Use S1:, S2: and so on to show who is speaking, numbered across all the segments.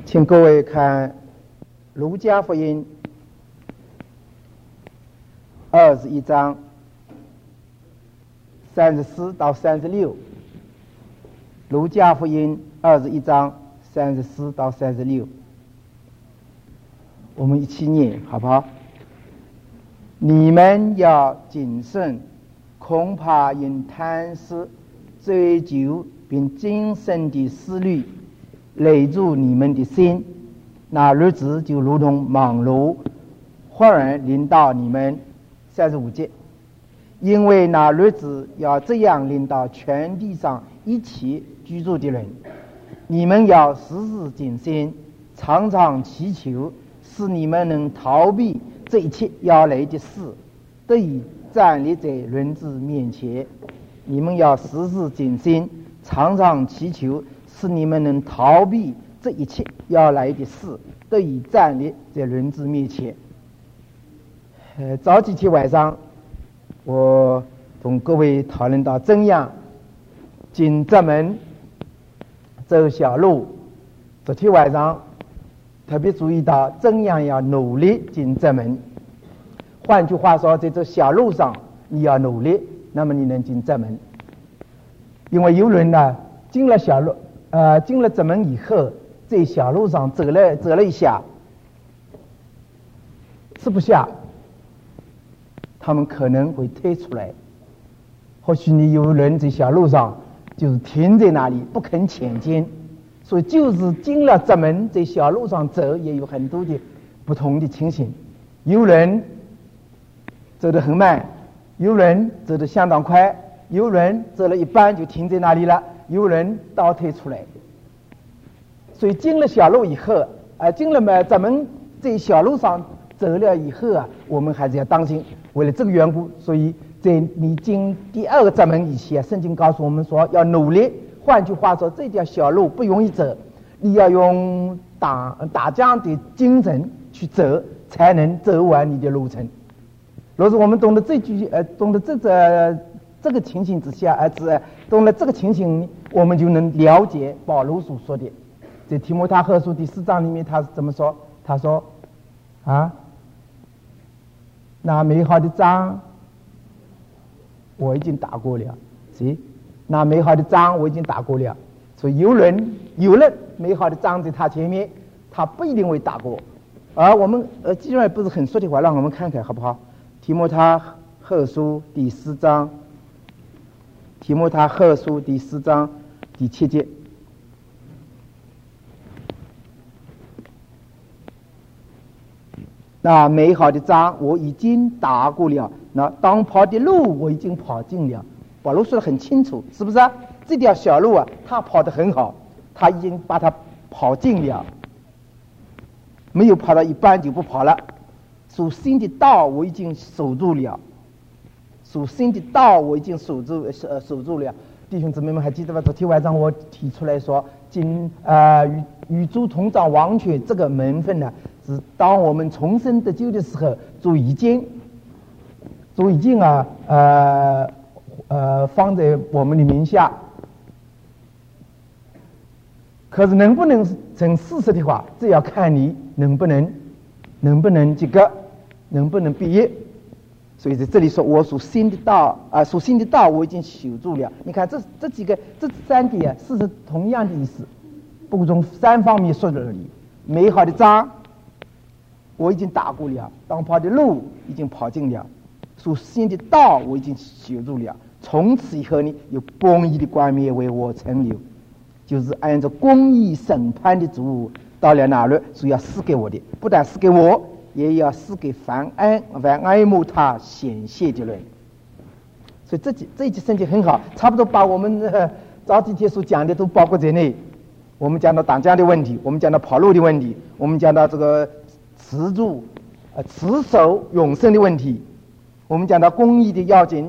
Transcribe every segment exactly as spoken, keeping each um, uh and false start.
S1: 请各位看《路加福音》二十一章三十四到三十六，《路加福音》二十一章三十四到三十六，我们一起念好不好？你们要谨慎，恐怕因贪食、追求并今生的思虑累住你们的心，那日子就如同忙碌忽然临到你们。三十五节，因为那日子要这样临到全地上一切居住的人，你们要时时谨慎，常常祈求，使你们能逃避这一切要来的事，得以站立在人子面前。你们要时时谨慎，常常祈求，使你们能逃避这一切要来的事，得以站立在人子面前。呃，早几天晚上，我同各位讨论到怎样进这门走小路。昨天晚上特别注意到怎样要努力进这门。换句话说，在这小路上你要努力，那么你能进这门。因为有人呢进了小路，呃，进了这门以后，在小路上走了走了一下，吃不下。他们可能会退出来，或许你有人在小路上就是停在那里不肯前进，所以就是进了这门在小路上走，也有很多的不同的情形。有人走得很慢，有人走得相当快，有人走了一半就停在那里了，有人倒退出来。所以进了小路以后，呃，进了嘛这门在小路上走了以后啊，我们还是要当心。为了这个缘故，所以在你进第二个闸门以前，圣经告诉我们说要努力。换句话说，这条小路不容易走，你要用打打仗的精神去走，才能走完你的路程。若是我们懂得这句呃，懂得这个这个情形之下，呃，只懂了这个情形，我们就能了解保罗所说的。在提摩太后书第四章里面，他是怎么说？他说啊。那美好的仗我已经打过了，是？那美好的仗我已经打过了，所以有人有了美好的仗在他前面，他不一定会打过。而我们呃，既然不是很说的话，让我们看看好不好？提摩太后书第四章，提摩太后书第四章第七节。那美好的仗我已经打过了，那当跑的路我已经跑尽了。保罗说得很清楚，是不是啊？这条小路啊，他跑得很好，他已经把它跑尽了，没有跑到一半就不跑了。属心的道我已经守住了，属心的道我已经守住呃守住了。弟兄姊妹们还记得吧？昨天晚上我提出来说，今呃与与主同掌王权这个门分呢，是当我们重生得救的时候，主已经主已经啊呃呃放在我们的名下。可是能不能成事实的话，这要看你能不能能不能这个能不能毕业。所以在这里说，我属心的道啊，属心的道我已经守住了。你看这这几个这三点啊，是同样的意思，不过从三方面说而已。美好的仗我已经打过了，当跑的路已经跑尽了，属心的道我已经守住了。从此以后呢，有公义的冠冕为我存留，就是按照公义审判的主到了那日，所以要赐给我的，不但赐给我，也要赐给凡爱凡爱慕他显现的人。所以这几这一节圣经很好，差不多把我们呃早几天所讲的都包括在内。我们讲到打架的问题，我们讲到跑路的问题，我们讲到这个持住呃持守永生的问题，我们讲到公义的要紧，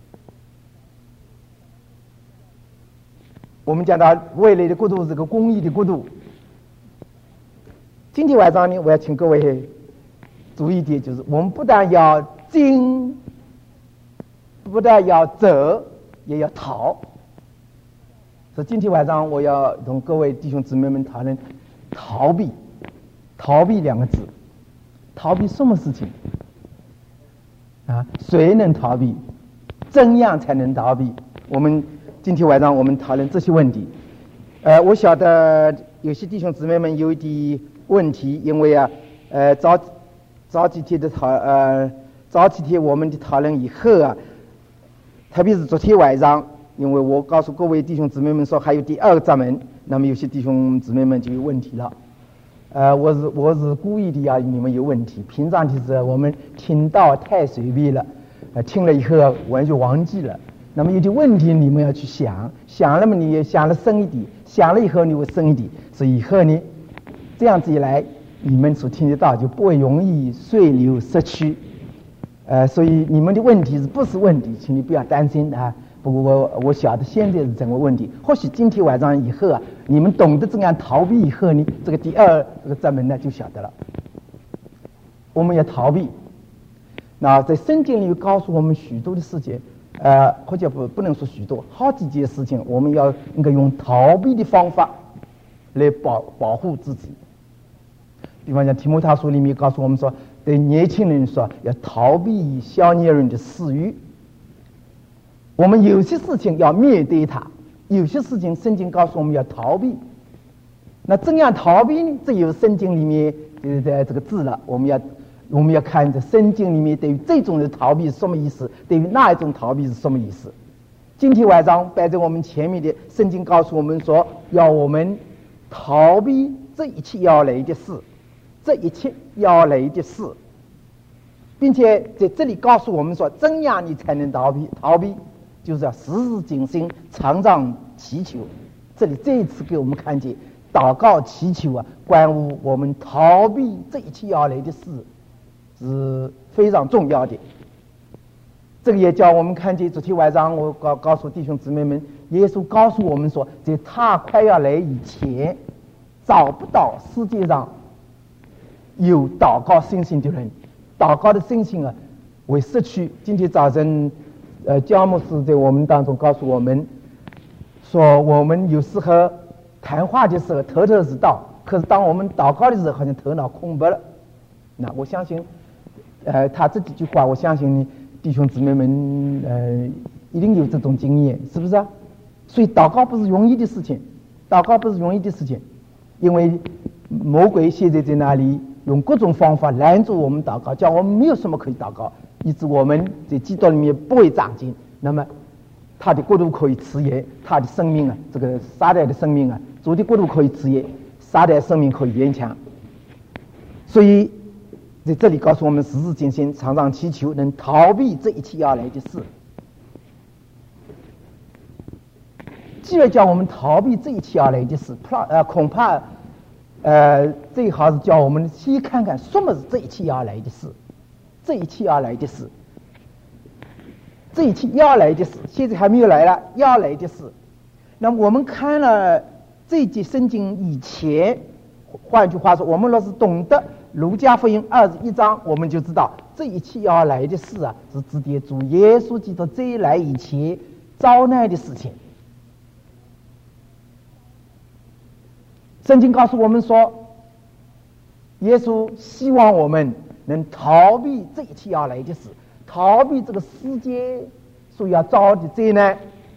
S1: 我们讲到未来的国度是个公义的国度。今天晚上呢，我要请各位注意一点，就是我们不但要进，不但要走，也要逃。所以今天晚上我要同各位弟兄姊妹们讨论逃避，逃避两个字，逃避什么事情啊？谁能逃避？怎样才能逃避？我们今天晚上我们讨论这些问题。呃，我晓得有些弟兄姊妹们有一点问题，因为啊，呃，早早几天的讨呃早几天我们的讨论以后啊，特别是昨天晚上，因为我告诉各位弟兄姊妹们说还有第二个闸门，那么有些弟兄姊妹们就有问题了。呃，我是我是故意的呀，你们有问题。平常的时候我们听到太随便了，呃，听了以后完全忘记了。那么有些问题你们要去想，想了嘛，你也想了深一点，想了以后你会深一点，所以以后呢，这样子一来，你们所听得到就不会容易碎流失去。呃，所以你们的问题是不是问题，请你不要担心啊。不过我我晓得现在是整个问题，或许今天晚上以后啊，你们懂得这样逃避以后呢，这个第二这个闸门呢就晓得了。我们要逃避，那在圣经里告诉我们许多的事情，呃，或者不不能说许多，好几件事情，我们要应该用逃避的方法来保保护自己。比方讲提摩太书里面告诉我们说，对年轻人说要逃避小年人的私欲。我们有些事情要面对它，有些事情圣经告诉我们要逃避。那怎样逃避呢？这有圣经里面就是在这个字了。我们要我们要看这圣经里面对于这种的逃避是什么意思，对于那一种逃避是什么意思。今天晚上摆在我们前面的圣经告诉我们说，要我们逃避这一切要来的事，这一切要来的事，并且在这里告诉我们说，怎样你才能逃避？逃避就是要时时警醒，常常祈求。这里这一次给我们看见，祷告祈求啊，关乎我们逃避这一切要来的事，是非常重要的。这个也叫我们看见，昨天晚上我告告诉弟兄姊妹们，耶稣告诉我们说，在他快要来以前，找不到世界上有祷告信心的人，祷告的信心啊会失去。今天早晨呃，焦牧师在我们当中告诉我们说，我们有时候谈话的时候头头是道，可是当我们祷告的时候好像头脑空白了。那我相信呃，他这几句话我相信弟兄姊妹们呃一定有这种经验，是不是啊？所以祷告不是容易的事情，祷告不是容易的事情，因为魔鬼现在在那里用各种方法拦住我们祷告，叫我们没有什么可以祷告，以致我们在基督里面不会长进。那么他的国度可以迟延，他的生命啊，这个撒旦的生命啊，主的国度可以迟延，撒旦生命可以延长。所以在这里告诉我们，时时警醒，常常祈求，能逃避这一切要来的事。既然叫我们逃避这一切要来的事，呃，恐怕呃最好是叫我们先看看什么是这一切要来的事，这一切要来的事，这一切要来的事，现在还没有来了，要来的事。那么我们看了这节圣经以前，换句话说，我们若是懂得路加福音二十一章，我们就知道这一切要来的事啊，是指的主耶稣基督再来以前遭难的事情。圣经告诉我们说，耶稣希望我们能逃避这一切要来的事，逃避这个世界所要遭的灾难。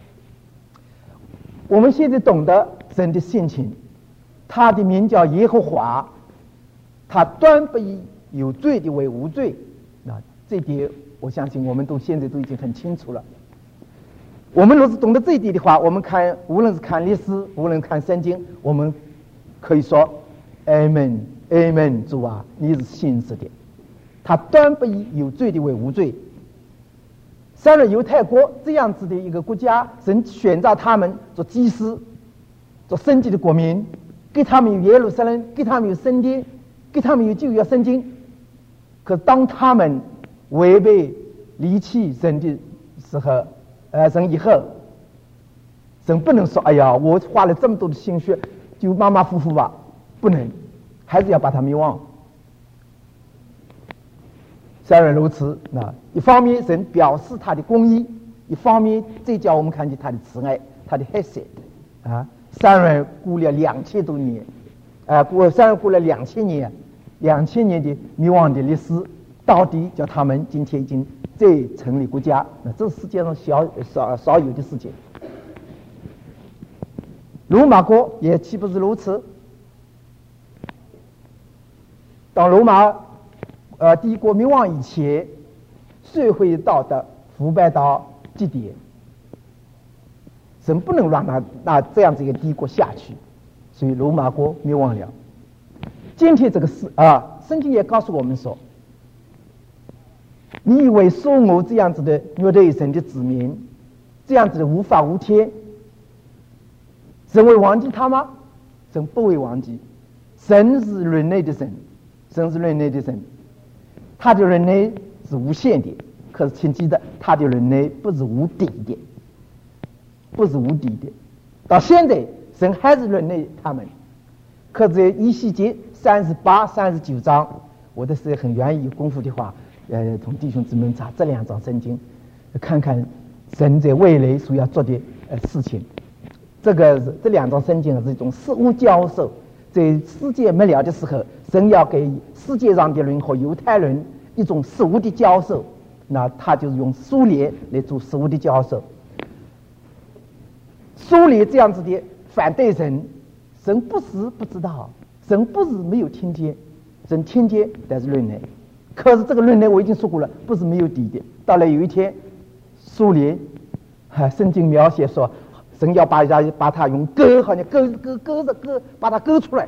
S1: 我们现在懂得神的性情，他的名叫耶和华，他断不以有罪的为无罪。那这点我相信我们都现在都已经很清楚了。我们若是懂得这一点的话，我们看无论是看历史，无论看圣经，我们可以说 Amen Amen， 主啊，你是信实的，他断不以有罪的为无罪。虽然犹太国这样子的一个国家，神选召他们做祭司，做圣洁的国民，给他们有耶路撒冷，给他们有圣殿，给他们有旧约圣经。可当他们违背离弃神的时候，呃，神以后，神不能说哎呀，我花了这么多的心血，就马马虎虎吧，不能，还是要把他灭亡。虽然如此，那一方面神表示他的公义，一方面再叫我们看见他的慈爱，他的黑色啊，虽然过了两千多年， 呃，过虽然过了两千年，两千年的灭亡的历史，到底叫他们今天已经再成立国家，那这是世界上少少少有的事情。罗马国也岂不是如此？当罗马呃帝国灭亡以前，社会道德腐败到极点，神不能让他那这样子一个帝国下去，所以罗马国灭亡了。今天这个事啊，圣经也告诉我们说，你以为说我这样子的虐待神的子民，这样子的无法无天，神会忘记他吗？神不会忘记。神是人类的神，神是人类的神，他的人类是无限的，可是请记得，他的人类不是无底的，不是无底的。到现在，神还是人类他们。可是在以西结三十八、三十九章，我的是很愿意有功夫的话，呃，同弟兄姊妹查这两章圣经，看看神在未来所要做的呃事情。这个这两章圣经是一种事物教授，在世界没了的时候，神要给世界上的人和犹太人一种事物的教授，那他就是用苏联来做事物的教授。苏联这样子的反对神，神不是不知道，神不是没有听见，神听见，但是论内。可是这个论内我已经说过了，不是没有底的。到了有一天，苏联，哈、啊，圣经描写说，神要把他把他用割，好像割割割着割，把他割出来。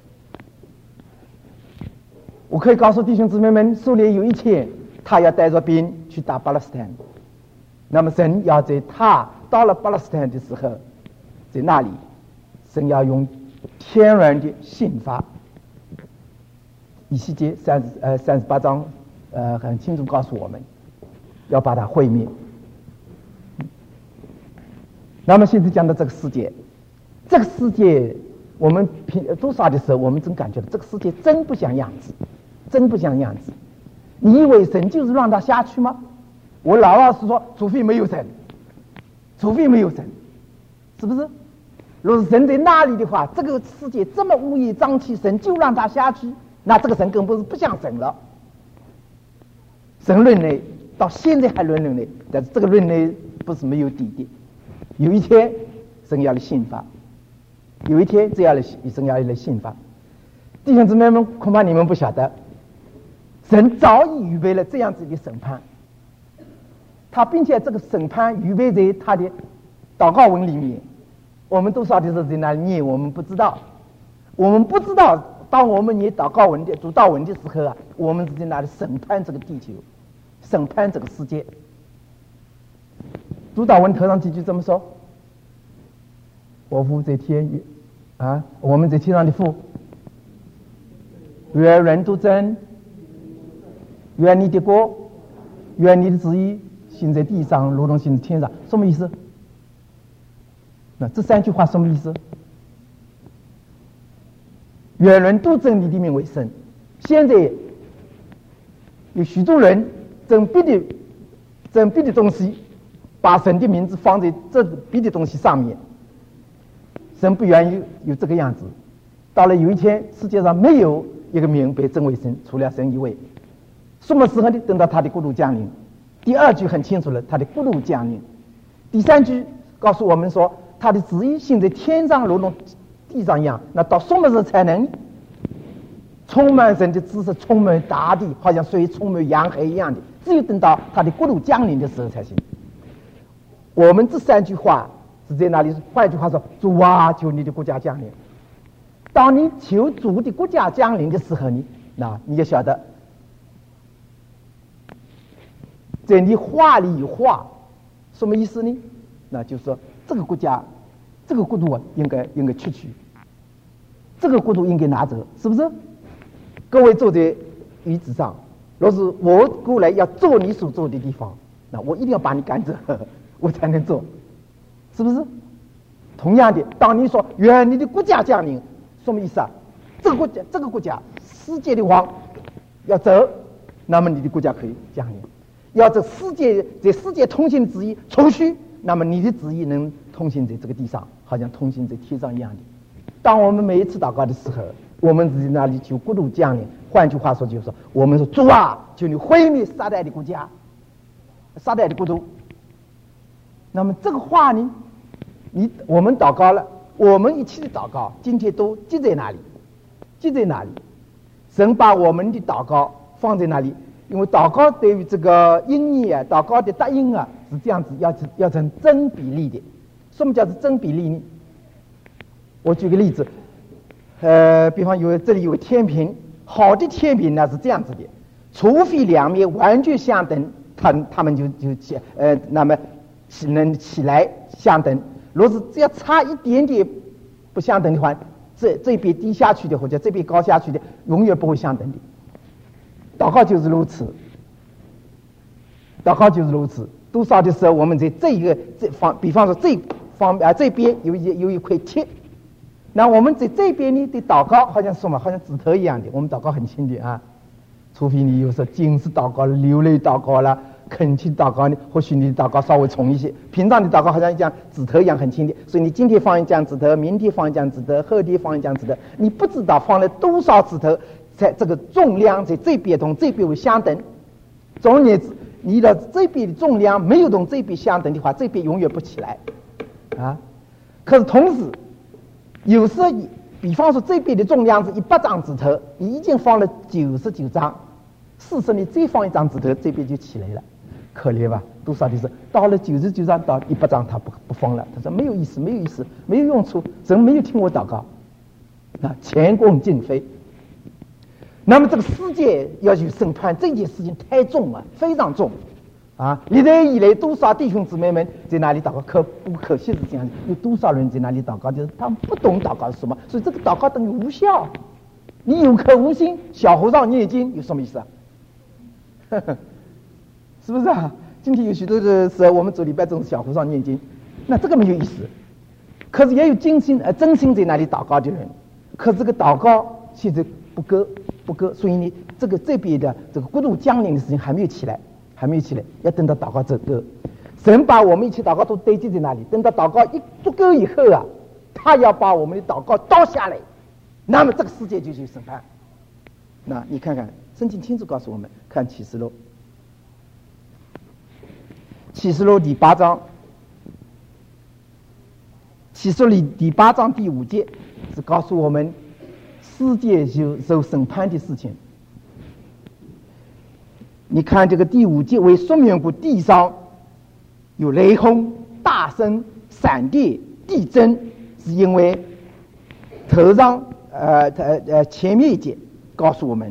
S1: 我可以告诉弟兄姊妹们，苏联有一天，他要带着兵去打巴勒斯坦。那么神要在他到了巴勒斯坦的时候，在那里，神要用天然的刑罚。以西结三十呃三十八章呃很清楚告诉我们，要把它毁灭。那么现在讲到这个世界，这个世界我们平多少的时候，我们真感觉到这个世界真不像样子，真不像样子。你以为神就是让它下去吗？我老老实说，除非没有神，除非没有神，是不是？若是神在那里的话，这个世界这么乌烟瘴气，神就让它下去，那这个神根本是不像神了。神论类到现在还论人类，但是这个论类不是没有底的。有一天，神要来刑罚；有一天，这样来神要来刑罚。弟兄姊妹们，恐怕你们不晓得，神早已预备了这样子的审判。他并且这个审判预备在他的祷告文里面，我们多少的时候在那里念，我们不知道，我们不知道，当我们念祷告文的主祷文的时候啊，我们是在那里审判这个地球，审判这个世界。主祷文头上几句这么说：我父在天啊，我们在天上的父，愿人都真，愿你的国，愿你的旨意行在地上，如同行在天上。什么意思？那这三句话什么意思？愿人都称你的名为圣。现在有许多人整别的整别的东西，把神的名字放在这别的东西上面。神不愿意有这个样子。到了有一天，世界上没有一个名被称为神，除了神一位。什么时候呢？等到他的国度降临。第二句很清楚了，他的国度降临。第三句告诉我们说，他的旨意行在天上如同地上一样。那到什么时候才能充满神的知识，充满大地，好像水充满洋海一样的？只有等到他的国度降临的时候才行。我们这三句话是在那里？换句话说，主啊，求你的国家降临。当你求主的国家降临的时候呢，那你也晓得，在你话里有话，什么意思呢？那就是说，这个国家，这个国度啊，应该应该去去，这个国度应该拿走，是不是？各位坐在椅子上，若是我过来要坐你所坐的地方，那我一定要把你赶走，我才能坐，是不是？同样的，当你说愿你的国家降临，什么意思啊？这个国家，这个国家，世界的王要走，那么你的国家可以降临。要这世界在世界通行的旨意出去，那么你的旨意能通行在这个地上，好像通行在天上一样的。 当我们每一次祷告的时候，我们自己那里就国度降临。换句话说，就是说，我们说主啊，求你毁灭撒旦的国家，撒旦的国度。那么这个话呢，你我们祷告了，我们一起的祷告，今天都记在哪里？记在哪里？神把我们的祷告放在那里，因为祷告对于这个音译啊，祷告的答应啊，是这样子，要要成正比例的。什么叫做正比例呢？我举个例子，呃，比方有这里有个天平，好的天平呢是这样子的，除非两面完全相等，它它们就就起呃，那么能起来相等。若是只要差一点点不相等的话，这这边低下去的或者这边高下去的，永远不会相等的。祷告就是如此，祷告就是如此。多少的时候，我们在这一个这方，比方说这方啊这边有一有一块铁，那我们在这边呢的祷告好像什么，好像指头一样的，我们祷告很轻的啊。除非你有时候精致祷告了、流泪祷告了、恳切祷告呢，或许你的祷告稍微重一些。平常的祷告好像像指头一样很轻的，所以你今天放一张指头，明天放一张指头，后天放一张指头，你不知道放了多少指头，在这个重量在这边同这边为相等。总而言之，你的这边的重量没有同这边相等的话，这边永远不起来啊。可是同时，有时候比方说这边的重量是一百张指头，你已经放了九十九张，事实你再放一张指头，这边就起来了。可怜吧？多少的是到了九十九张到一百张，他不不放了。他说没有意思，没有意思，没有用处，神没有听我祷告，啊，前功尽废。那么这个世界要去审判这件事情太重了，非常重啊！历代以来多少弟兄姊妹们在那里祷告，可不可惜是这样，有多少人在那里祷告，就是他们不懂祷告是什么，所以这个祷告等于无效。你有口无心，小和尚念经有什么意思啊？呵呵，是不是啊？今天有许多的时候，我们走礼拜总是小和尚念经，那这个没有意思。可是也有真心呃真心在那里祷告的人，可是这个祷告现在不够。不够，所以你这个这边的这个国度降临的事情还没有起来，还没有起来，要等到祷告足够。神把我们一起祷告都堆积在那里，等到祷告一足够以后啊，他要把我们的祷告倒下来，那么这个世界就去审判。那你看看，圣经清楚告诉我们，看启示录，启示录第八章，启示录第八章第五节是告诉我们。世界就受审判的事情，你看这个第五节为什么缘故？地上有雷轰、大声、闪电、地震，是因为头上呃呃呃前面一节告诉我们，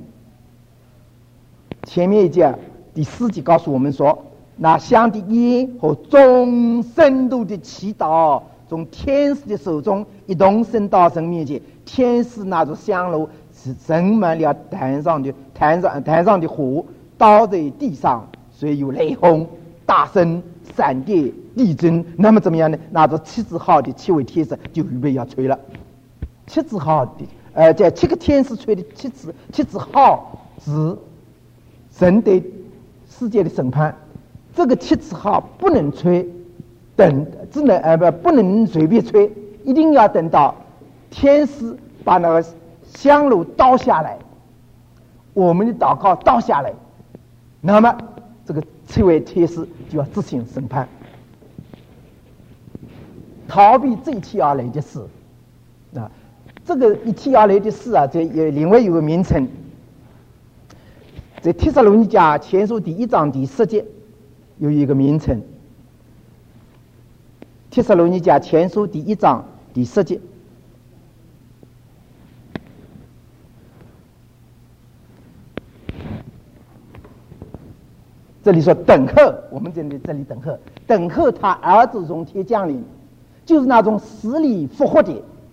S1: 前面一节第四节告诉我们说，那香的烟和众圣徒的祈祷从天使的手中一同升到神面前。天使拿着香炉，是盛满了坛上的坛上坛上的火，倒在地上，所以有雷轰、大声、闪电、地震。那么怎么样呢？拿着七字号的七位天使就预备要吹了。七字号的，呃，在七个天使吹的七字七字号是神对世界的审判。这个七字号不能吹，等只能呃不不能随便吹，一定要等到。天使把那个香炉倒下来，我们的祷告倒下来，那么这个七位天使就要执行审判，逃避这一切而来的事啊！这个一切而来的事啊，这也另外有个名称，在帖撒罗尼迦前书第一章第十节有一个名称，帖撒罗尼迦前书第一章第十节。这里说等候，我们这里这里等候，等候他儿子从天降临，就是那种死里复活的，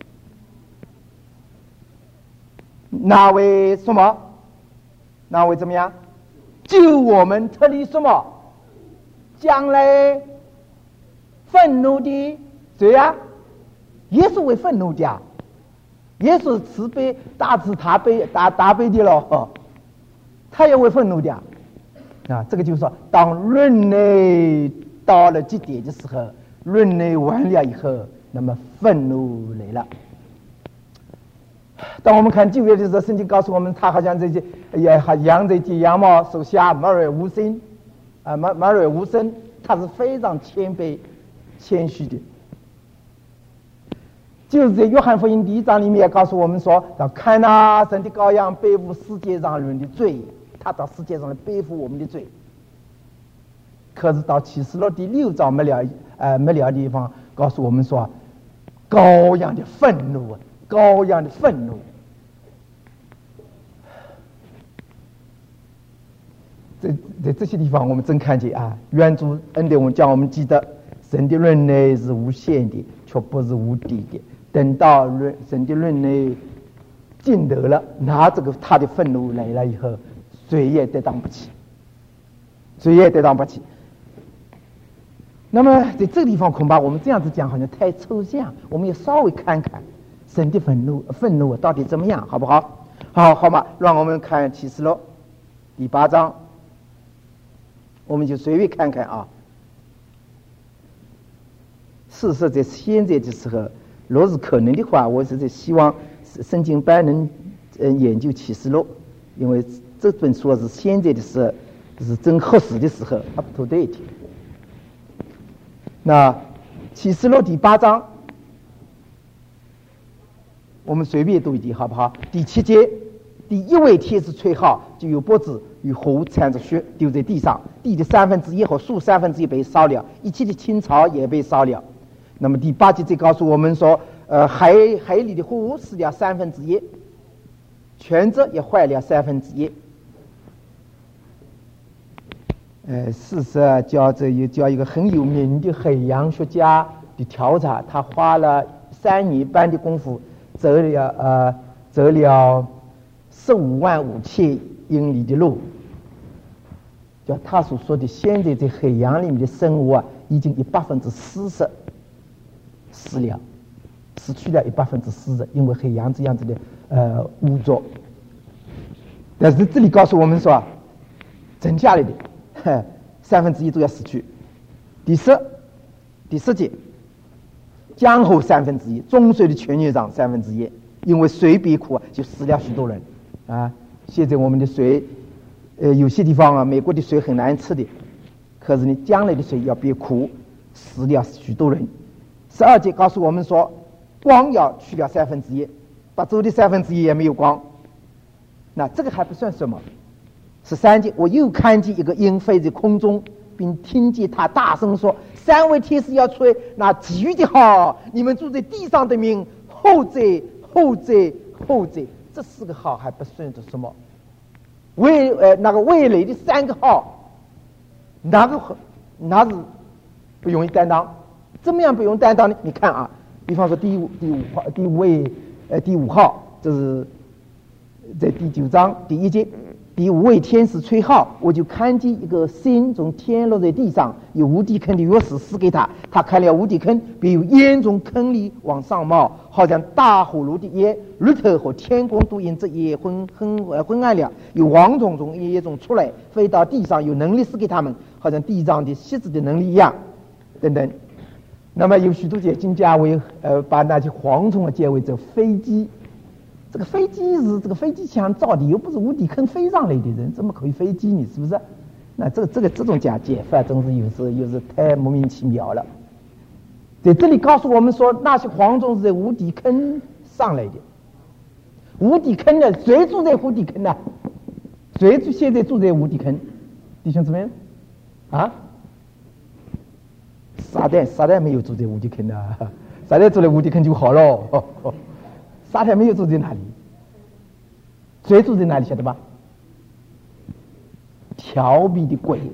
S1: 那位什么？那位怎么样？救我们脱离什么？将来愤怒的谁呀？耶稣为愤怒的啊！耶稣慈悲大慈大悲大大悲的了，他也会愤怒的啊！啊，这个就是说，当论内到了极点的时候，论内完了以后，那么愤怒来了。 当我们看旧约的时候，圣经告诉我们，他好像这些也还养这些羊毛，手下马瑞无声，啊马马瑞无声，他是非常谦卑、谦虚的。就是在约翰福音第一章里面也告诉我们说，要看啊，神的羔羊背负世界上人的罪，他到世界上来背负我们的罪。可是到启示录第六章没了，呃没了的地方告诉我们说，羔羊的愤怒啊，羔羊的愤怒。在在这些地方，我们真看见啊，愿主恩典我们将我们记得，神的论内是无限的，却不是无底的。等到神的论内尽得了，那这个他的愤怒来了以后，谁也抵挡不起，谁也抵挡不起。那么在这个地方，恐怕我们这样子讲好像太抽象，我们也稍微看看神的愤怒，愤怒到底怎么样，好不好？好，好嘛，让我们看启示录第八章，我们就随便看看啊。事实在现在的时候，若是可能的话，我是在希望圣经班能呃研究启示录，因为这本书是现在的时候是正合适的时候 ，up to date。那启示录第八章，我们随便读一读好不好？第七节，第一位天使吹号，就有脖子与湖掺着血丢在地上，地的三分之一和树三分之一被烧了，一切的青草也被烧了。那么第八节再告诉我们说，呃，海海里的湖死了三分之一，泉泽也坏了三分之一。呃，事实叫这有叫一个很有名的海洋学家的调查，他花了三年半的功夫，走了呃走了十五万五千英里的路。叫他所说的，现在在海洋里面的生物啊，已经一百分之四十死了，失去了一百分之四十，因为海洋这样子的呃污浊。但是这里告诉我们说，剩下来的三分之一都要死去。第十第十节，江河三分之一，中水的泉源上三分之一，因为水变苦啊，就死了许多人啊。现在我们的水，呃，有些地方啊，美国的水很难吃的，可是呢，将来的水要变苦，死了许多人。十二节告诉我们说，光要去了三分之一，把周的三分之一也没有光。那这个还不算什么。十三节，我又看见一个鹰飞在空中，并听见他大声说：“三位天使要吹那给予的号，你们住在地上的民，后在后在后在。”这四个号还不算的什么？未呃那个未来的三个号，哪个哪是不容易担当？怎么样不用担当呢？你看啊，比方说第五第五号第五位呃第五号，这是在第九章第一节。第五位天使吹号，我就看见一个星从天落在地上，有无底坑的钥匙赐给他，他开了无底坑，便有烟从坑里往上冒，好像大火炉的烟，日头和天光都因这烟昏昏呃昏暗了。有蝗虫从烟中出来，飞到地上，有能力赐给他们，好像地上的蝎子的能力一样，等等。那么有许多解经家为呃把那些蝗虫啊解为这飞机。这个飞机是这个飞机枪造的，又不是无底坑飞上来的人，怎么可以飞机呢？是不是？那这个这个这种讲解法，真是有时候又是太莫名其妙了。在这里告诉我们说，那些蝗虫是在无底坑上来的。无底坑呢？谁住在无底坑呢？谁住现在住在无底坑？弟兄姊妹啊？撒旦，撒旦没有住在无底坑的，撒旦住在无底坑就好了。哦哦撒旦没有住在哪里？谁住在哪里？晓得吧？调皮的鬼，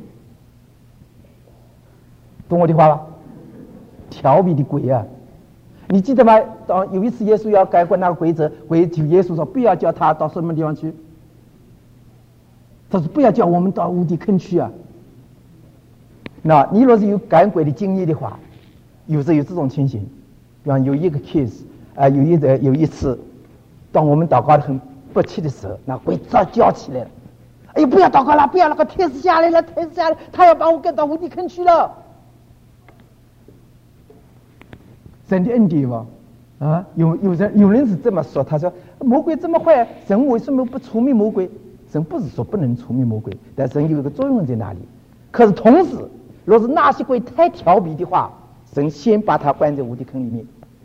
S1: 懂我的话吧？调皮的鬼啊！你记得吗？当有一次耶稣要改过那个规则，鬼求耶稣说不要叫他到什么地方去，他说不要叫我们到无底坑去啊。那你若是有赶鬼的经验的话，有时候有这种情形，比方有一个 case。啊、呃，有一呃有一次，当我们祷告的很不切的时候，那鬼早叫起来了，哎呦不要祷告了，不要那个天使下来了，天使下来，他要把我赶到无底坑去了。神的恩典嘛， 啊，有有人有人是这么说，他说魔鬼这么坏，神为什么不除灭魔鬼？神不是说不能除灭魔鬼，但神有一个作用在那里。可是同时，若是那些鬼太调皮的话，神先把他关在无底坑里面。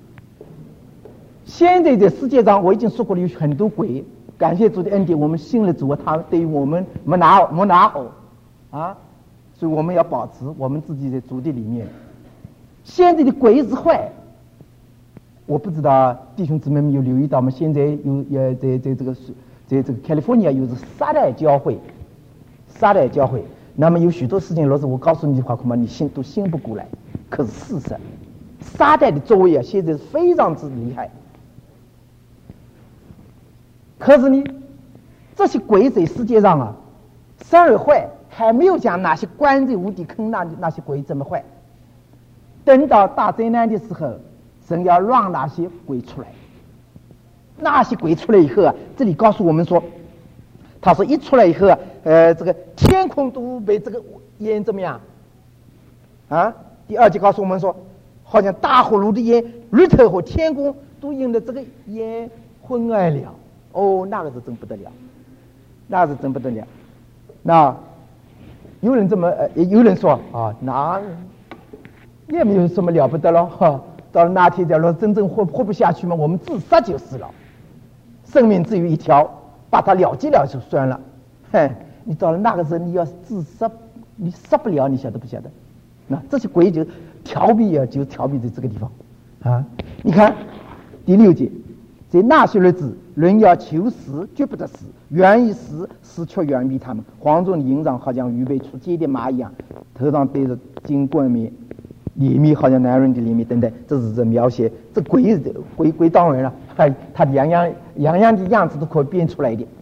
S1: 现在在世界上，我已经说过了，有很多鬼。感谢主的恩典，我们信了主啊，他对于我们没拿没拿好啊，所以我们要保持我们自己在主的里面。现在的鬼是坏，我不知道弟兄姊妹们有留意到吗？现在有也在在这个在这个 California 有着撒旦教会，撒旦教会。那么有许多事情，若是我告诉你的话，恐怕你信都信不过来。可是事实，撒旦的作为啊，现在是非常之厉害。可是呢，这些鬼在世界上啊，虽然坏，还没有像那些关在无底坑那那些鬼这么坏。等到大灾难的时候，神要让那些鬼出来。那些鬼出来以后啊，这里告诉我们说，他说一出来以后啊，呃，这个天空都被这个烟怎么样啊？第二节告诉我们说，好像大火炉的烟，日头和天空都因着这个烟昏暗了。哦，那个是真不得了，那是真不得了。那有人这么，呃，有人说啊，那也没有什么了不得了哈。到了那天，假如真正活活不下去嘛，我们自杀就是了。生命只有一条，把它了结了就算了。哼，你到了那个时候，你要自杀，你杀不了，你晓得不晓得？那这些鬼就调皮啊，就调皮在这个地方啊。你看第六节。在那些日子，人要求死，绝不得死；愿意死，死却远避他们。黄中的营长好像预备出街的马一样，头上戴着金冠冕，里面好像男人的里面等等。这是这描写这鬼鬼鬼当然了，他他样样样样的样子都可以变出来的。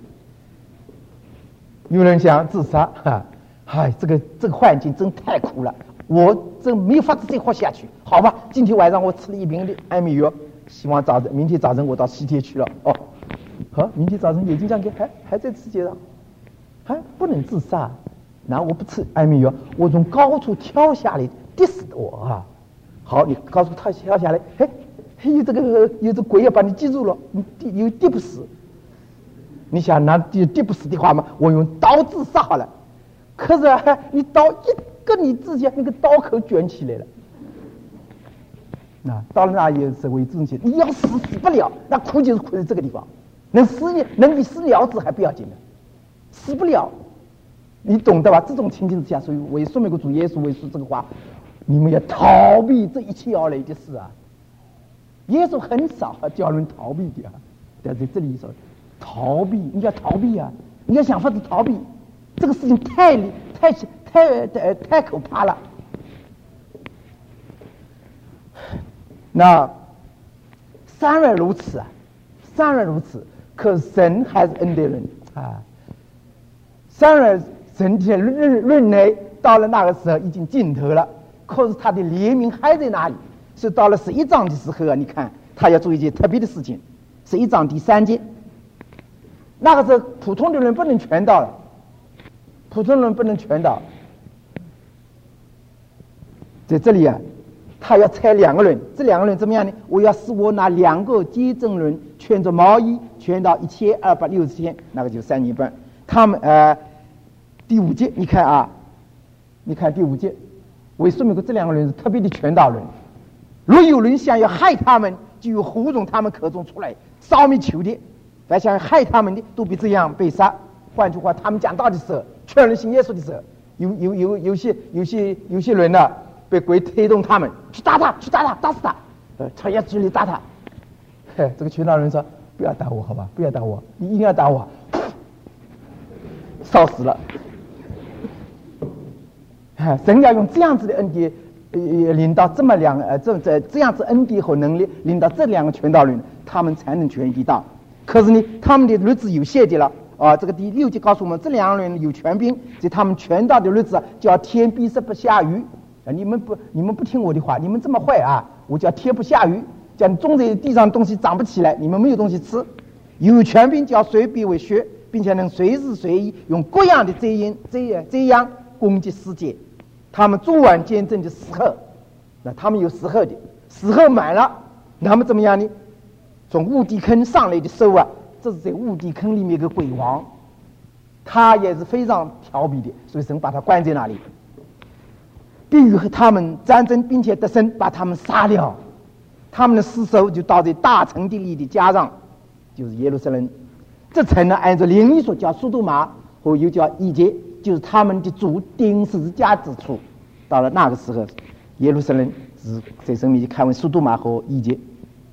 S1: 有人想自杀，哈，嗨，这个这个环境真太苦了，我真没有法子再活下去。好吧，今天晚上我吃了一瓶的安眠药。希望早晨，明天早晨我到西天去了。哦，好，明天早晨眼睛这样看，还还在世界上，还不能自杀。那我不吃安眠药，我从高处跳下来，跌死的我啊！好，你高处跳跳下来，嘿，有这个有这鬼要把你记住了，你跌又跌不死。你想拿跌跌不死的话嘛，我用刀自杀好了。可是、啊、你刀一个你自己那个刀口卷起来了。那到了那也是为正确，你要死死不了，那苦就是苦在这个地方。能死呢，能比死了之还不要紧的，死不了，你懂得吧？这种情形之下，所以为说美国主耶稣为说这个话，你们要逃避这一切要来的事啊。耶稣很少叫人逃避的啊，但在这里说逃避，你要逃避啊，你要想法子逃避，这个事情太太太太太可怕了。那虽然如此啊，虽然如此，可神还是恩待人啊。虽然神的忍忍耐到了那个时候已经尽头了，可是他的怜悯还在那里。所以到了十一章的时候啊，你看他要做一件特别的事情。十一章第三节，那个时候普通的人不能全到了，普通人不能全到。在这里啊。他要拆两个人，这两个人怎么样呢？我要使我拿两个见证人圈着毛衣，圈到一千二百六十天，那个就三年半。他们呃，第五节你看啊，你看第五节，为说明这两个人是特别的传道人。若有人想要害他们，就有胡从他们口中出来，烧灭仇敌；凡想要害他们的，都比这样被杀。换句话，他们讲道的时候，劝人信耶稣的时候，有有有有些有些有些人呢、啊。被鬼推动他们去打他，去打他，打死他，呃，朝夜距离打他。嘿，这个传道人说：“不要打我，好吧，不要打我，你一定要打我，烧死了。”哎，神要用这样子的恩典，呃，领导这么两呃这这这样子恩典和能力，领导这两个传道人，他们才能全地道。可是呢，他们的日子有限的了。啊，这个第六节告诉我们，这两个人有权柄，在他们传道的日子，叫天必是不下雨。啊！你们不，你们不听我的话，你们这么坏啊！我叫天不下雨，叫你种在地上的东西长不起来，你们没有东西吃。有权柄叫随必为学，并且能随时随地用各样的这样这样这样攻击世界。他们做完见证的时候，那他们有时候的，时候满了，那么怎么样呢？ 从无底坑上来的兽啊，这是在无底坑里面一个鬼王，他也是非常调皮的，所以神把他关在那里，并与他们战争，并且得胜，把他们杀了。他们的尸首就倒在大城地里的家上，就是耶路撒冷。这城呢，按照灵里说叫苏都玛，或又叫以杰，就是他们的主钉十字架之处。到了那个时候，耶路撒冷是在神面前看为苏都玛和以杰。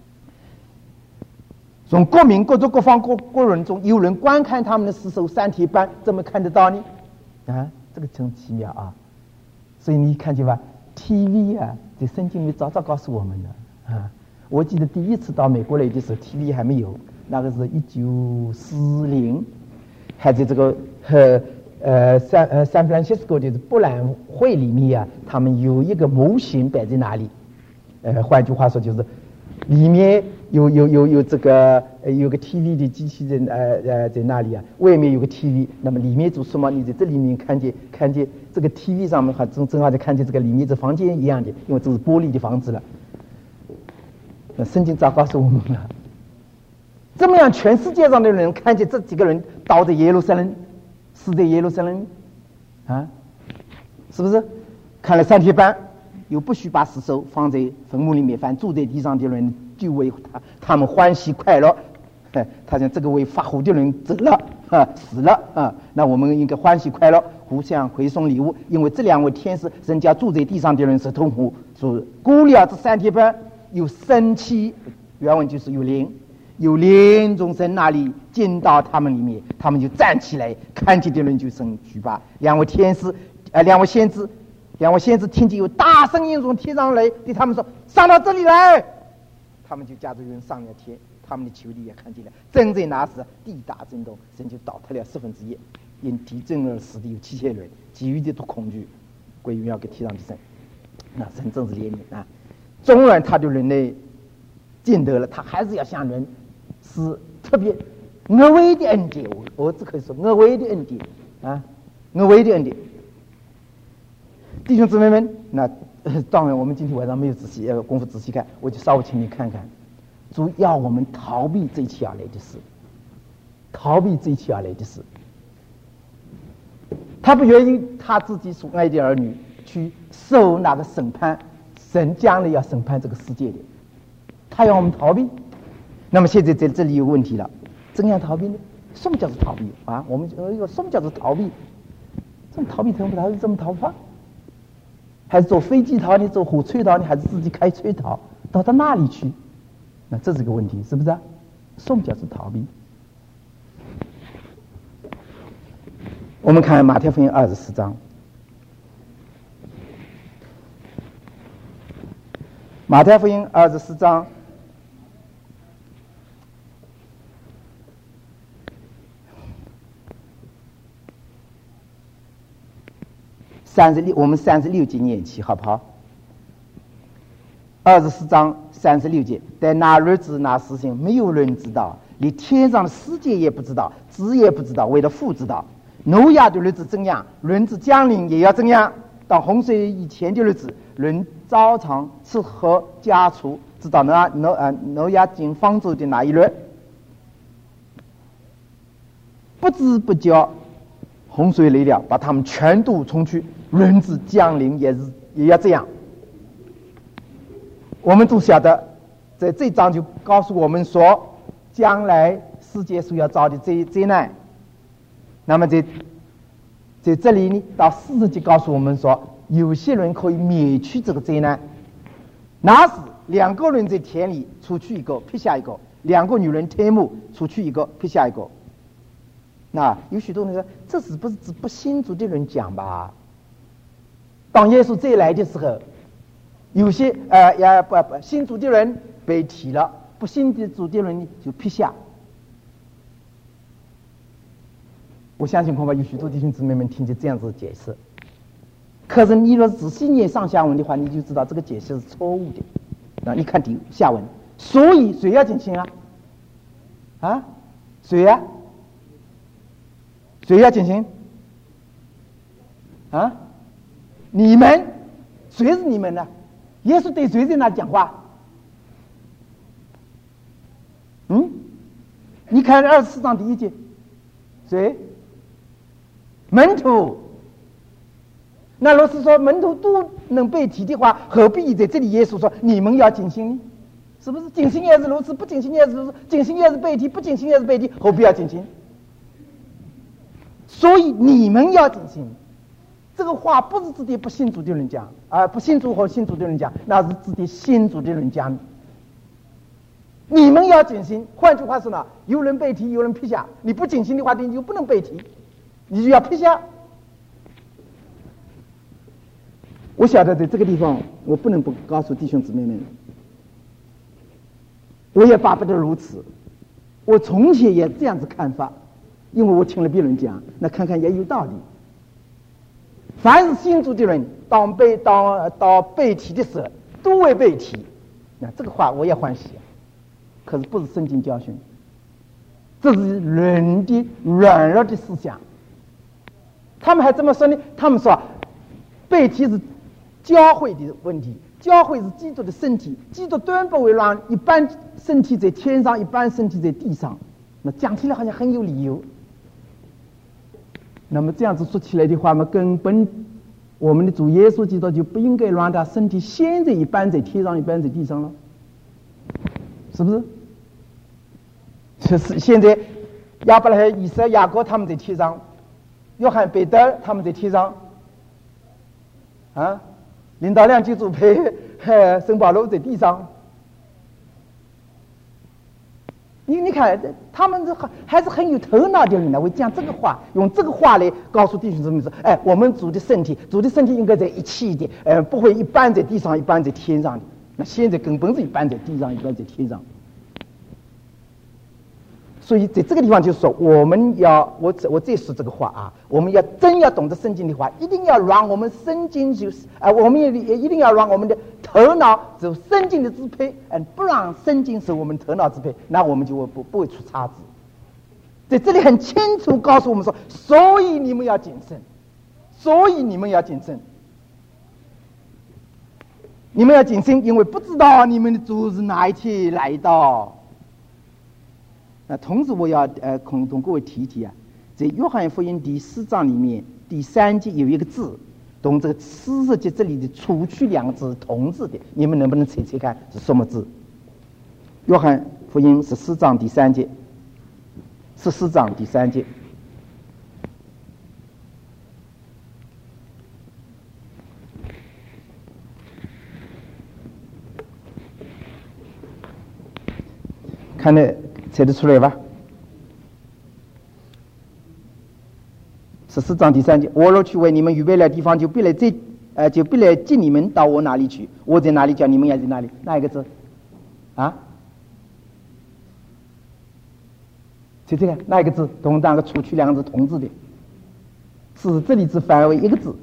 S1: 从国民各族各方各各人中，有人观看他们的尸首三天半，怎么看得到呢？啊，这个真奇妙啊！所以你看见吧 ，T V 啊，在圣经里早早告诉我们了啊。我记得第一次到美国来的时候 ，T V 还没有，那个是一九四零，还在这个和呃三呃 San Francisco 的博览会里面啊，他们有一个模型摆在那里，呃，换句话说就是里面。有有有有这个呃有个 T V 的机器人呃呃在那里啊，外面有个 T V， 那么里面做什么？你在这里面看见看见这个 T V 上面还正正好在看见这个里面这房间一样的，因为这是玻璃的房子了。那圣经早告诉我们了，这么样全世界上的人看见这几个人倒在耶路撒冷，死在耶路撒冷，啊，是不是？看了三天半，又不许把尸首放在坟墓里面，凡住在地上的人。就为他他们欢喜快乐，他讲这个为发火的人走了啊，死了啊，那我们应该欢喜快乐，互相回送礼物，因为这两位天使人家住在地上的人是痛苦，说过了这三天半，有生气，原文就是有灵，有灵从神那里进到他们里面，他们就站起来，看见的人就生惧怕。两位天使，呃，两位先知，两位先知听见有大声音从天上来，对他们说：“上到这里来。”他们就驾着云上了天，他们的仇敌也看见了。正在那时，地大震动，神就倒塌了四分之一，因地震而死的有七千人，其余的都恐惧，归荣耀给天上的神。那神真是怜悯啊！纵然他对人类尽得了，他还是要向人是特别额外的恩典。我我只可以说额外的恩典啊，额外的恩典。弟兄姊妹们，那。当然，我们今天晚上没有仔细呃功夫仔细看，我就稍微请你看看，主要我们逃避这一切而来的事，逃避这一切而来的事。他不愿意他自己所爱的儿女去受那个审判，神将来要审判这个世界的，他要我们逃避。那么现在在这里有问题了，怎样逃避呢？什么叫做逃避啊？我们呃，什么叫做逃避？这么逃避，怎么逃？怎么逃法？还是坐飞机逃呢？坐火车逃呢？还是自己开车逃？逃到哪里去？那这是个问题，是不是啊？什么叫做逃避？我们看马太福音二十四章，马太福音二十四章三十六，我们三十六节念起，好不好？二十四章三十六节，在那日子那事情，没有人知道，连天上的世界也不知道，子也不知道，唯独父知道。挪亚的日子怎样，人子降临也要怎样。到洪水以前的日子，人照常吃喝家畜，直到挪挪呃挪亚进方舟的那一日，不知不觉洪水来了，把他们全都冲去。人子降临也是也要这样。我们都晓得，在这章就告诉我们说，将来世界所要遭的灾灾难。那么在在这里呢，到四十节告诉我们说，有些人可以免去这个灾难。那是两个人在田里，出去一个，撇下一个；两个女人推磨，出去一个，撇下一个。那有许多人说，这是不是指不信主的人讲吧？当耶稣再来的时候，有些呃也不不信主的人被提了，不信的主的人就撇下。我相信恐怕有许多弟兄姊妹们听见这样子的解释，可是你若仔细念上下文的话，你就知道这个解释是错误的。那你看底下文，所以谁要进行啊？啊，谁呀、啊？谁要进行？啊？你们？谁是你们呢？耶稣对谁在那讲话？ 嗯，你看二十四章第一节，谁？门徒。那若是说门徒都能被提的话，何必在这里耶稣说你们要谨心呢？是不是？谨心也是如此，不谨心也是如此，谨心也是被提，不谨心也是被提，何必要谨心？所以你们要谨心。这个话不是指的不信主的人讲，而、呃、不信主和信主的人讲，那是指的信主的人讲。你们要谨心。换句话说呢，有人被提，有人撇下。你不谨心的话，你就不能被提，你就要撇下。我晓得在这个地方，我不能不告诉弟兄姊妹们，我也巴不得如此。我从前也这样子看法，因为我听了别人讲，那看看也有道理。凡是信主的人，当被当到被提的时候，都会被提。那这个话我也欢喜，可是不是圣经教训，这是人的软弱的思想。他们还这么说呢？他们说被提是教会的问题，教会是基督的身体，基督断不会让一半身体在天上，一半身体在地上。那讲起来好像很有理由。那么这样子说起来的话嘛，根本我们的主耶稣基督就不应该让他身体现在一半在天上，一半在地上了，是不是？就是现在亚伯拉罕、以撒、雅各他们在天上，约翰、彼得他们在天上，啊，领导量基督陪圣保罗在地上。你你看，他们是很还是很有头脑的人呢，会讲这个话，用这个话来告诉弟兄姊妹说：哎，我们主的身体，主的身体应该在一起的，呃，不会一半在地上，一半在天上的。那现在根本是一半在地上，一半在天上。所以在这个地方就是说，我们要我我再说这个话啊，我们要真要懂得圣经的话，一定要让我们圣经就是啊、呃，我们也也一定要让我们的头脑受圣经的支配，嗯，不让圣经受我们头脑支配，那我们就不不会出差子。在这里很清楚告诉我们说，所以你们要谨慎，所以你们要谨慎，你们要谨慎，因为不知道你们的主是哪一天来到。那同时我要呃同同各位提一提啊，在约翰福音第四章里面第三节有一个字，同这个四十节这里的除去两个字同字的，你们能不能猜猜看是什么字？约翰福音十四章第三节，十四章第三节。看得猜得出来吧？十四章第三节，我若去为你们预备了地方，就必来这呃，就必来接你们到我那里去。我在哪里，叫你们也在哪里。哪一个字？啊？就这个，哪一个字？同那个除去两个字同字的，是这里只反为一个字。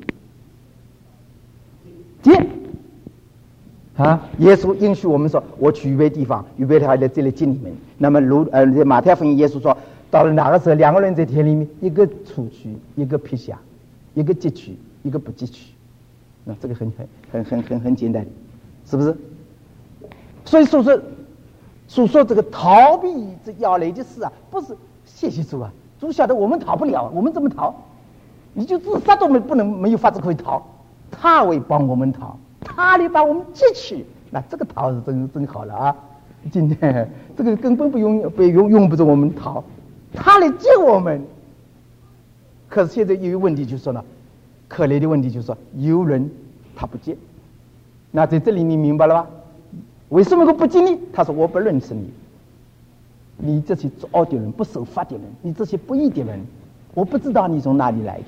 S1: 接。啊，耶稣应许我们说，我去预备地方，预备他来这里接你们。那么如呃，在马太福音，耶稣说，到了哪个时候，两个人在田里面，一个出去，一个撇下，一个接去，一个不接去。那这个很很很很很很简单，是不是？所以说说，所说这个逃避这要来的事啊，不是谢谢主啊，主晓得我们逃不了，我们怎么逃？你就自杀都没不能没有法子可以逃，他会帮我们逃。他来把我们接去，那这个逃是真真好了啊！今天这个根本不用不用用不着我们逃，他来接我们。可是现在有一个问题就是说呢，可怜的问题就是说有人他不接。那在这里你明白了吧？为什么会不接你？他说我不认识你，你这些作恶的人，不守法的人，你这些不义的人，我不知道你从哪里来的，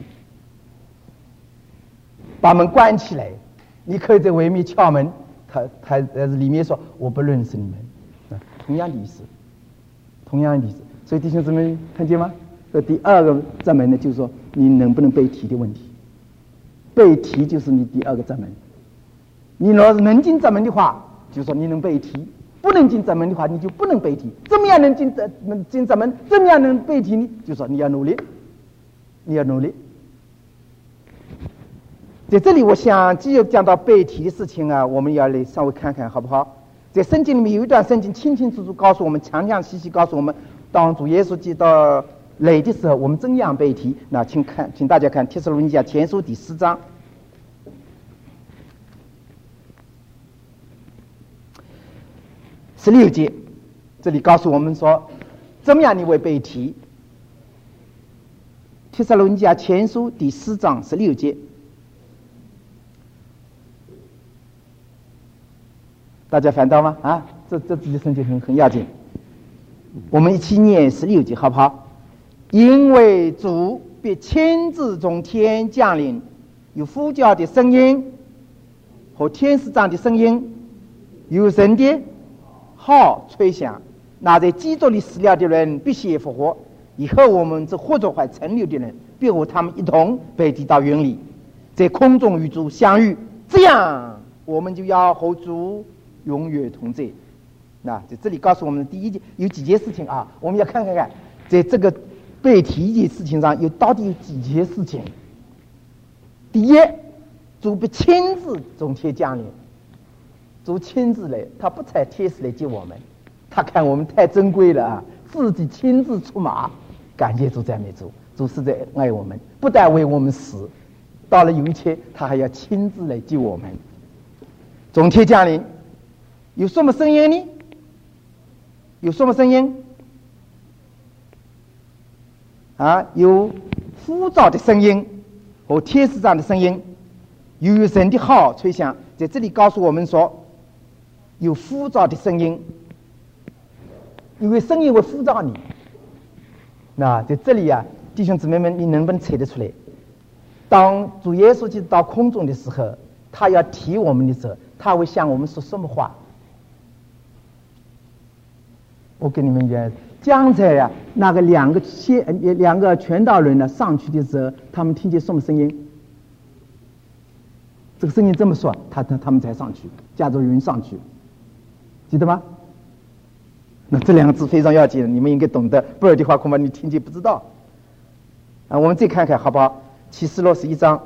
S1: 把门关起来。你可以在外面敲门，他他呃里面说我不认识你们，啊，同样的意思，同样的意思。所以弟兄姊妹看见吗？这第二个闸门呢，就是说你能不能被提的问题。被提就是你第二个闸门。你若是能进闸门的话，就说你能被提；不能进闸门的话，你就不能被提。怎么样能进闸进闸门？怎么样能被提呢？就说你要努力，你要努力。在这里，我想继续讲到被提的事情啊，我们要来稍微看看，好不好？在在圣经里面有一段圣经清清楚楚告诉我们，强强细细告诉我们，当主耶稣基督来的时候，我们怎样被提。那请看，请大家看《帖撒罗尼迦前书》第四章十六节，这里告诉我们说，怎么样你会被提。《帖撒罗尼迦前书》第四章十六节，大家翻到吗？啊，这这几节圣经很很要紧，我们一起念十六节好不好？因为主必亲自从天降临，有呼叫的声音和天使长的声音，有神的号吹响，那在基督里死了的人必先复活，以后我们这活着还存留的人必和他们一同被提到云里，在空中与主相遇，这样我们就要和主永远同在。那在这里告诉我们第一件有几件事情啊，我们要看看看在这个被提的事情上有到底有几件事情。第一，主必亲自从天降临，主亲自来，他不差天使来接我们，他看我们太珍贵了啊，自己亲自出马，感谢主，赞美主，主是在爱我们，不但为我们死，到了有一天他还要亲自来接我们。从天降临，有什么声音呢？有什么声音啊？有呼召的声音和天使长的声音，有神的号吹响。在这里告诉我们说，有呼召的声音，因为声音会呼召你。那在这里啊，弟兄姊妹们，你能不能猜得出来？当主耶稣基督到空中的时候，他要提我们的时候，他会向我们说什么话？我跟你们讲，刚才呀、啊，那个两个先两个传道人呢上去的时候，他们听见什么声音？这个声音这么说，他他他们才上去，驾着云上去，记得吗？那这两个字非常要紧，你们应该懂得，不然的话恐怕你听见不知道。啊，我们再看看好不好？启示录十一章，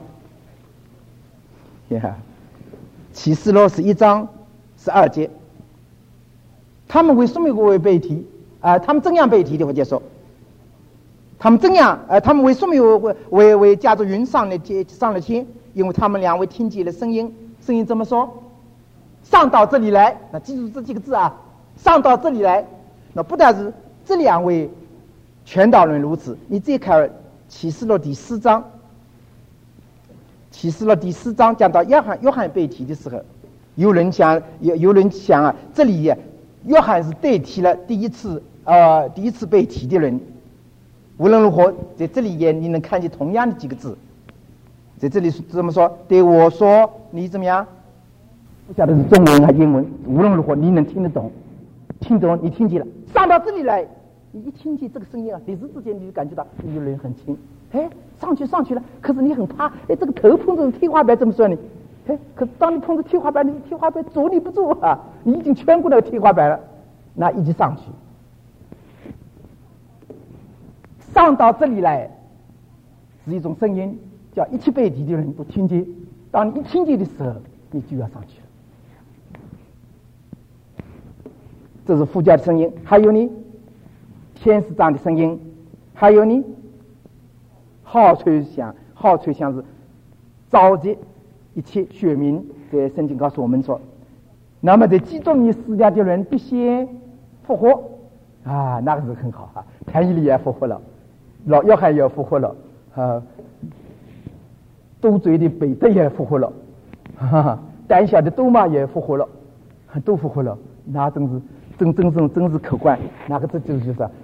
S1: 呀，启示录十一章十二节。他们为什么会被提？啊、呃，他们怎样被提的？我接说，他们怎样？呃，他们为什么有为为为驾着云上了天上了天？因为他们两位听见了声音，声音怎么说？上到这里来。那记住这几个字啊，上到这里来。那不但是这两位传道人如此，你再看启示录第四章，启示录第四章讲到约翰约翰被提的时候，有人想有有人想啊，这里约翰是代替了第一次呃第一次被提的人。无论如何，在这里也你能看见同样的几个字，在这里怎么说？对我说，你怎么样？不晓得是中文还是英文，无论如何你能听得懂，听懂你听见了，上到这里来，你一听见这个声音啊，一时之间你就感觉到你的人很轻，哎，上去上去了，可是你很怕，哎，这个头碰着天花板怎么说呢？哎，可是当你碰着天花板，你天花板阻你不住啊，你已经穿过那个天花板了，那一起上去，上到这里来，是一种声音，叫一切被提的人都听见。当你一听见的时候，你就要上去了。这是呼叫的声音，还有呢，天使长的声音，还有呢，号吹响，号吹响是召集一切选民。在圣经告诉我们说，那么在基督里死掉的人必先复活啊，那个是很好啊。谭以理也复活了，老约翰也复活了啊，斗嘴的彼得也复活了，哈哈，胆小的多马也复活了，都复活了，那真是真真正真是可观。那个这就是说，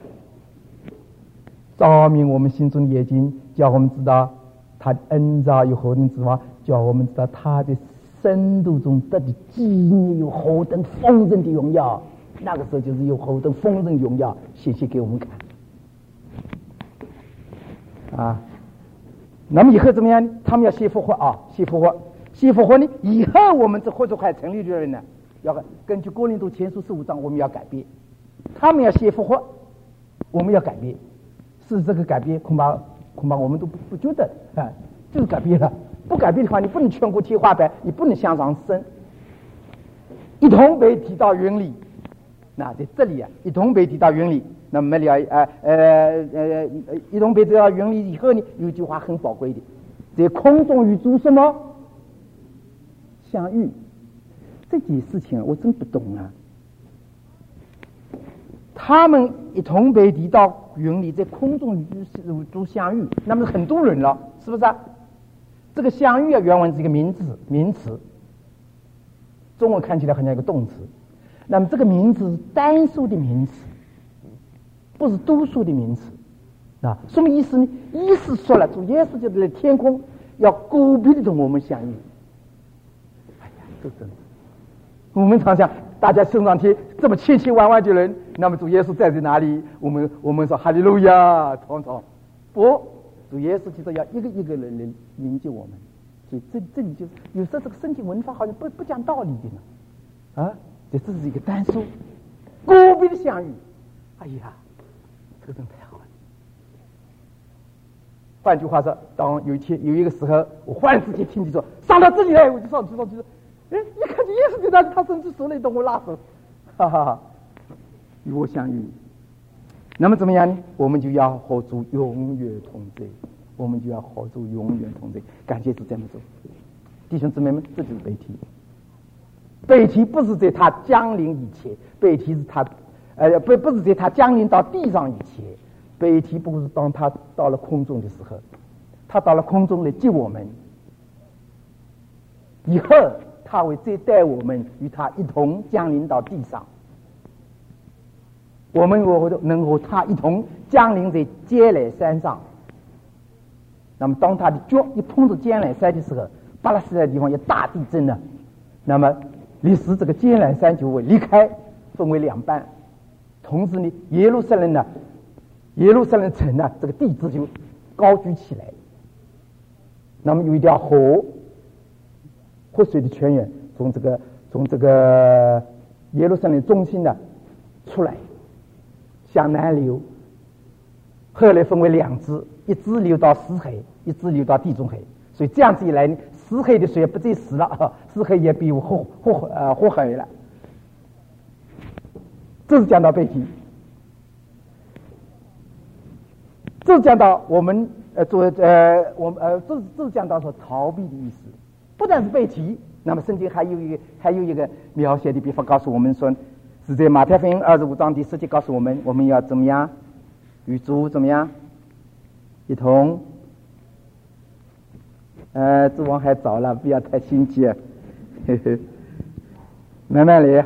S1: 照明我们心中的眼睛，叫我们知道他的恩召有何等之望，叫我们知道他的深度中得的基业有何等丰盛的荣耀。那个时候就是有何等丰盛荣耀显现给我们看啊。那么以后怎么样呢？他们要先复活啊，先复活，先复活呢？以后我们这活着还成立的人呢，要根据哥林多前书十五章，我们要改变。他们要先复活，我们要改变。是这个改变，恐怕恐怕我们都不不觉得啊，就是改变了。不改变的话，你不能穿过天花板，你不能向上升。 一同被提到云里。那在这里啊，一同被提到云里。那么了，呃呃呃，一同被提到云里以后呢，有一句话很宝贵的，在空中与主什么相遇？这件事情我真不懂啊。他们一同被提到云里，在空中与主相遇，那么很多人了，是不是啊？这个相遇啊，原文是一个名词，名词，中文看起来好像一个动词。那么这个名词是单数的名词，不是多数的名词啊。什么意思呢？意思说了，主耶稣就在天空要孤僻的同我们相遇。哎呀，这真的，我们常想，大家升上天这么千千万万的人，那么主耶稣在在哪里？我们我们说哈利路亚，常常不，主耶稣其实要一个一个人来迎接我们。所以这这里就是有时候这个圣经文法好像不不讲道理的呢，啊。这这是一个单数，孤僻的相遇。哎呀，这个真太好了。换句话说，当有一天有一个时候，我忽然之间听见说上到这里来，我就上去上去说，哎，一看见耶稣在那里，他伸出手来等我拉手，哈哈哈，与我相遇。那么怎么样呢？我们就要和主永远同在，我们就要和主永远同在。感谢主这么做，弟兄姊妹们，这就是被提。被提不是在他降临以前，被提是他，呃，不不是在他降临到地上以前，被提不是当他到了空中的时候，他到了空中来接我们，以后他会再带我们与他一同降临到地上，我们能和他一同降临在尖来山上。那么当他的脚一碰着尖来山的时候，巴勒斯坦地方也大地震了，那么历史这个尖来山就会离开，分为两半。同时呢，耶路撒冷呢，耶路撒冷城呢，这个地质就高举起来。那么有一条河，活水的泉源从这个从这个耶路撒冷中心呢出来，向南流。后来分为两支，一支流到死海，一支流到地中海。所以这样子一来，死海的水不再死了，死海也变为活活呃活海了。这是讲到被提，这是讲到我们呃做呃我们呃这这是讲到说逃避的意思，不但是被提，那么圣经还有一个还有一个描写的地方告诉我们说，是在马太福音二十五章第十节告诉我们，我们要怎么样与主怎么样一同。呃，这网还早了，不要太心急，呵呵，慢慢来。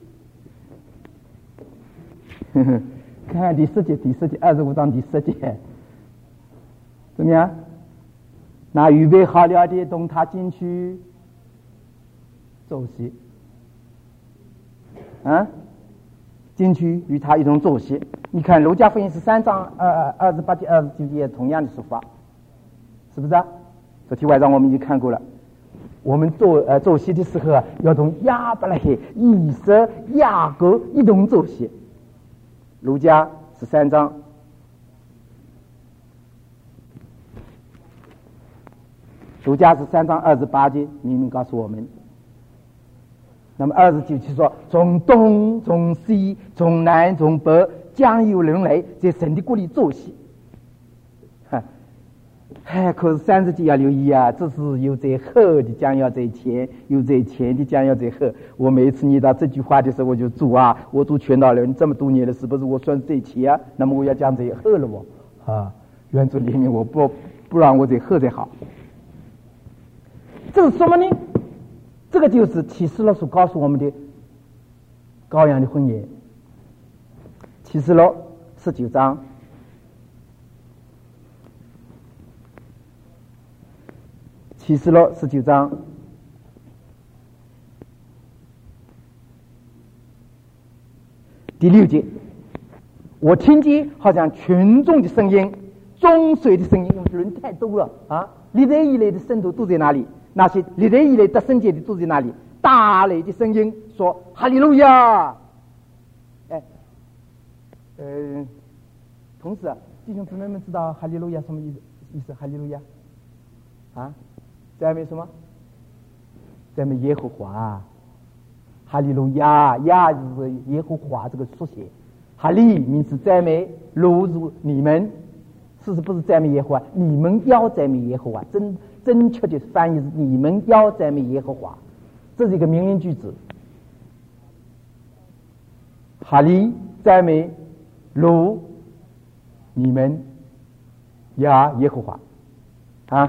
S1: 呵呵，看看第十节，第十节，二十五章第十节，怎么样？那预备好了的，同他进去坐席，啊，进去与他一同坐席。你看，路加福音是三章二二十八节、二十九节，同样的说法，是不是啊？这题外章我们已经看过了。我们坐呃坐席的时候啊，要同亚伯拉罕、以撒、雅各一同坐席。路加十三章，路加十三章二十八节明明告诉我们。那么二十九节说，从东、从西、从南、从北，将有人来在神的国里坐席。哎，可是三十节要留意啊，这是有在后的将要在前，有在前的将要在后。我每一次念到这句话的时候，我就主啊，我读全道人这么多年了，是不是我算在前啊？那么我要讲在后了我啊，原主里面我不不让我在后才好。这是什么呢？这个就是启示录所告诉我们的羔羊的婚宴。启示录十九章。启示录十九章第六节，我听见好像群众的声音、众水的声音，因为人太多了啊！历代以来的圣徒都在哪里？那些历代以来得圣洁的都在哪里？大雷的声音说：“哈利路亚！”哎，呃，同时啊，弟兄姊妹们知道哈利路亚什么意思？意思哈利路亚啊？赞美什么？赞美耶和华。 哈利路亚，亚是耶和华这个缩写，哈利名是赞美，路是你们，事实不是赞美耶和华，你们要赞美耶和华，真正确的翻译是你们要赞美耶和华，这是一个命令句子。哈利赞美，路你们要耶和华啊，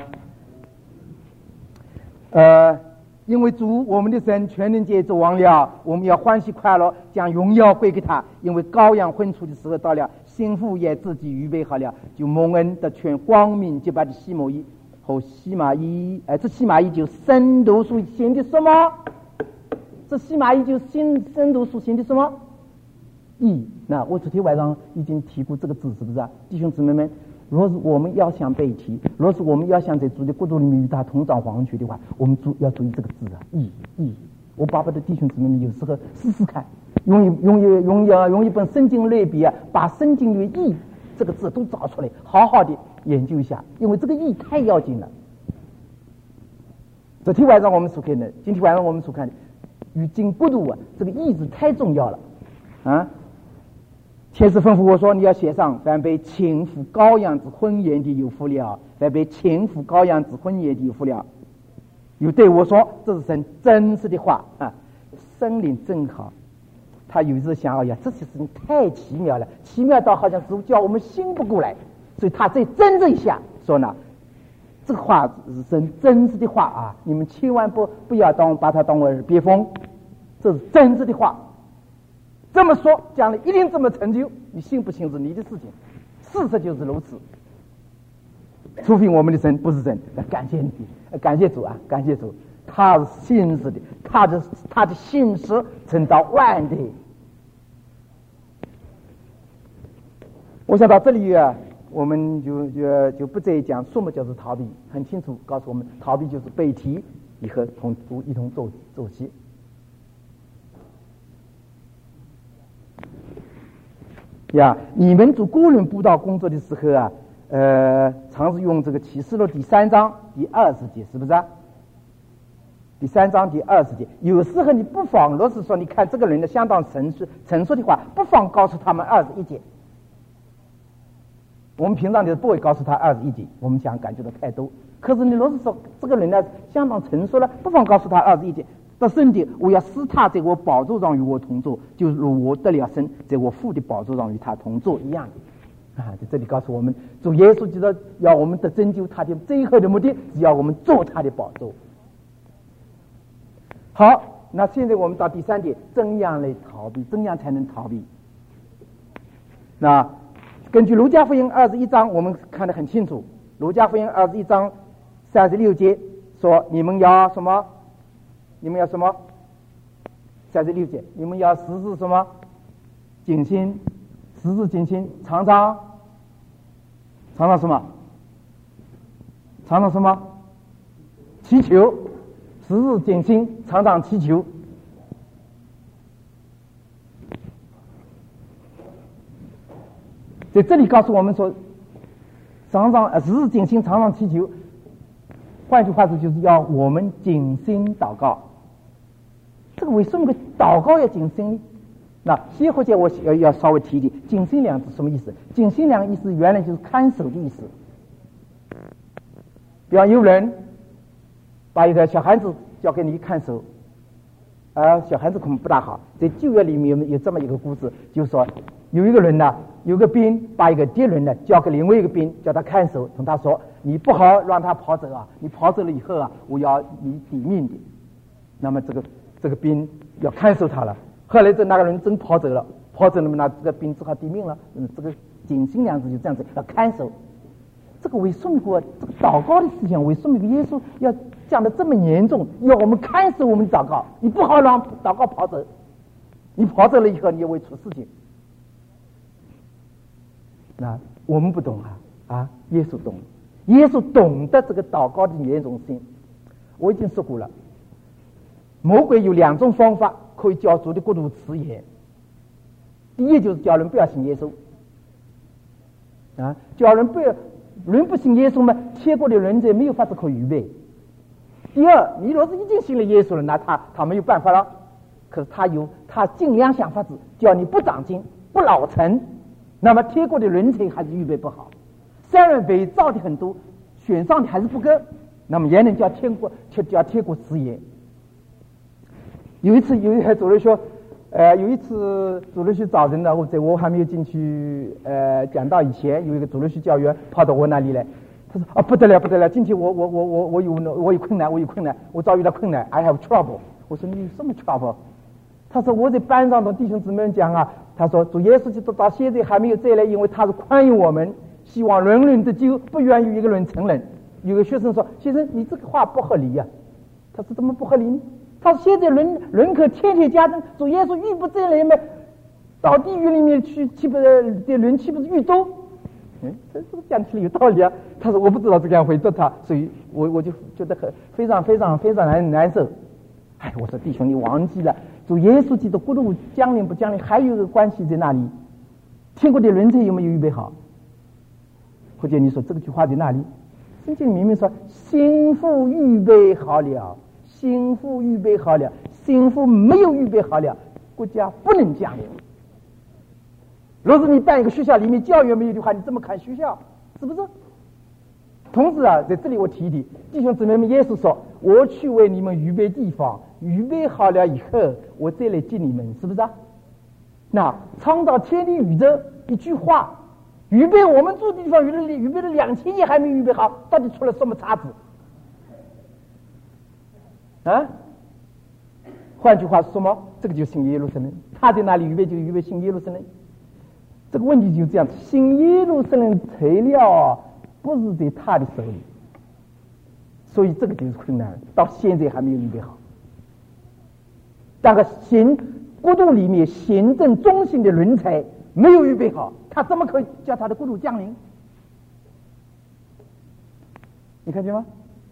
S1: 呃。因为主我们的神全能节奏完了，我们要欢喜快乐，将荣耀归给他。因为羔羊婚出的时候到了，新妇也自己预备好了，就蒙恩的全光明洁白的细麻衣和细麻衣，哎，这细麻衣就深度属性的什么？这细麻衣就深深度属性的什么？义。那我昨天晚上已经提过这个字，是不是啊？弟兄姊妹们，若是我们要想背题，若是我们要想在主的国度里面与他同掌皇权的话，我们注要注意这个字啊，义义。我巴不得弟兄姊妹们有时候试试看，用一用一用一用一本圣经类比啊，把圣经里义这个字都找出来，好好的研究一下，因为这个义太要紧了。昨天晚上我们所看的，今天晚上我们所看的，与经国度啊，这个义字太重要了啊。天使吩咐我说：“你要写上，凡被轻负羔羊之婚宴的有福了；凡被轻负羔羊之婚宴的有福了。”又对我说：“这是神真实的话啊！”圣灵真好，他有时想：“哎呀，这些事情太奇妙了，奇妙到好像是叫我们信不过来。”所以他再挣扎一下，说呢：“这个话是神真实的话啊！你们千万不不要当把它当为耳边风，这是真实的话。”这么说，将来一定这么成就，你信不信是你的事情，事实就是如此。除非我们的神不是神，感谢你，感谢主啊，感谢主，他是信实的，他的他的信实存到万代。我想到这里啊，我们就就就不再讲什么叫做逃避，很清楚告诉我们，逃避就是背题以后同主一同做做戏。呀，你们做个人布道工作的时候啊，呃，常是用这个启示录第三章第二十节，是不是啊？第三章第二十节，有时候你不妨，若是说你看这个人的相当成熟成熟的话，不妨告诉他们二十一节。我们平常就是不会告诉他二十一节，我们想感觉到太多。可是你若是说这个人呢相当成熟了，不妨告诉他二十一节。得胜的，我要使他在我宝座上与我同坐，就如我得了生，在我父的宝座上与他同坐一样啊！在这里告诉我们，主耶稣基督要我们得拯救，他的最后的目的是要我们坐他的宝座。好，那现在我们到第三点，怎样来逃避？怎样才能逃避？那根据路加福音二十一章，我们看得很清楚。路加福音二十一章三十六节说：“你们要什么？你们要什么？”三十六节，你们要时时什么？谨心，时时谨心，常常常常什么？常常什么？祈求，时时谨心，常常祈求。在这里告诉我们说，常常呃时时谨心，常常祈求。换句话说，就是要我们谨心祷告。这个为什么个祷告要谨心呢？那歇后节我要要稍微提一提，谨心两字什么意思？谨心两个意思原来就是看守的意思。比方有人把一个小孩子交给你看守，而小孩子可能不大好。在旧约里面有有这么一个故事，就是说有一个人呢，有个兵把一个敌人呢交给另外一个兵，叫他看守，同他说：“你不好让他跑走啊！你跑走了以后啊，我要你抵命的。”那么这个这个兵要看守他了。后来这那个人真跑走了，跑走了嘛，那这个兵只好抵命了。嗯，这个谨心两字就这样子要看守。这个为什么过这个祷告的事情，为什么耶稣要讲的这么严重？要我们看守我们祷告，你不好让祷告跑走，你跑走了以后，你也会出事情。那我们不懂啊啊！耶稣懂，耶稣懂得这个祷告的严重性。我已经说过了，魔鬼有两种方法可以叫主的国度迟延。第一就是叫人不要信耶稣啊，叫人不要人不信耶稣嘛，天国的人者没有法子可预备。第二，你若是已经信了耶稣了，那他他没有办法了。
S2: 可是他有他尽量想法子叫你不长进不老成，那么天国的人才还是预备不好，虽然伪造的很多，选上的还是不够，那么也能叫天国叫天国事业。有一次有一个主任说呃，有一次主任去找人呢，我在我还没有进去呃讲道以前，有一个主任去教员跑到我那里来，他说啊不得了不得了，今天我我我我我有我有困难我有困难我遭遇到困难 I have trouble。 我说你有什么 trouble？ 他说我在班上同弟兄姊妹讲啊，他说主耶稣基督到现在还没有再来，因为他是宽宥我们，希望人人得救，不愿意一个人成人。有个学生说先生你这个话不合理呀、啊。他说怎么不合理呢？他说现在人人口天天加增，主耶稣愈不再来嘛，到地狱里面去岂不是的人岂不是愈多？嗯，这这个讲起来有道理啊。他说我不知道这样回答他，所以我我就觉得很非常非常非常难难受。哎，我说弟兄你忘记了，主耶稣基督国度降临不降临还有一个关系在那里，天国的人才有没有预备好？或者你说这个句话在哪里？圣经明明说心腹预备好了，心腹预备好了，心腹没有预备好了，国家不能降临。若是你办一个学校里面教育没有的话，你怎么看学校？是不是？同时啊，在这里我提一提弟兄姊妹们，耶稣说我去为你们预备地方，预备好了以后我再来接你们，是不是啊？那创造天地宇宙一句话，预备我们住的地方预备了预备了两千年还没预备好，到底出了什么差子啊？换句话说什么？这个就是新耶路撒冷，他在哪里预备就预备新耶路撒冷。这个问题就这样，新耶路撒冷材料不是在他的手里，所以这个就是困难，到现在还没有预备好。那个行国度里面行政中心的人才没有预备好，他怎么可以叫他的国度降临？你看见吗？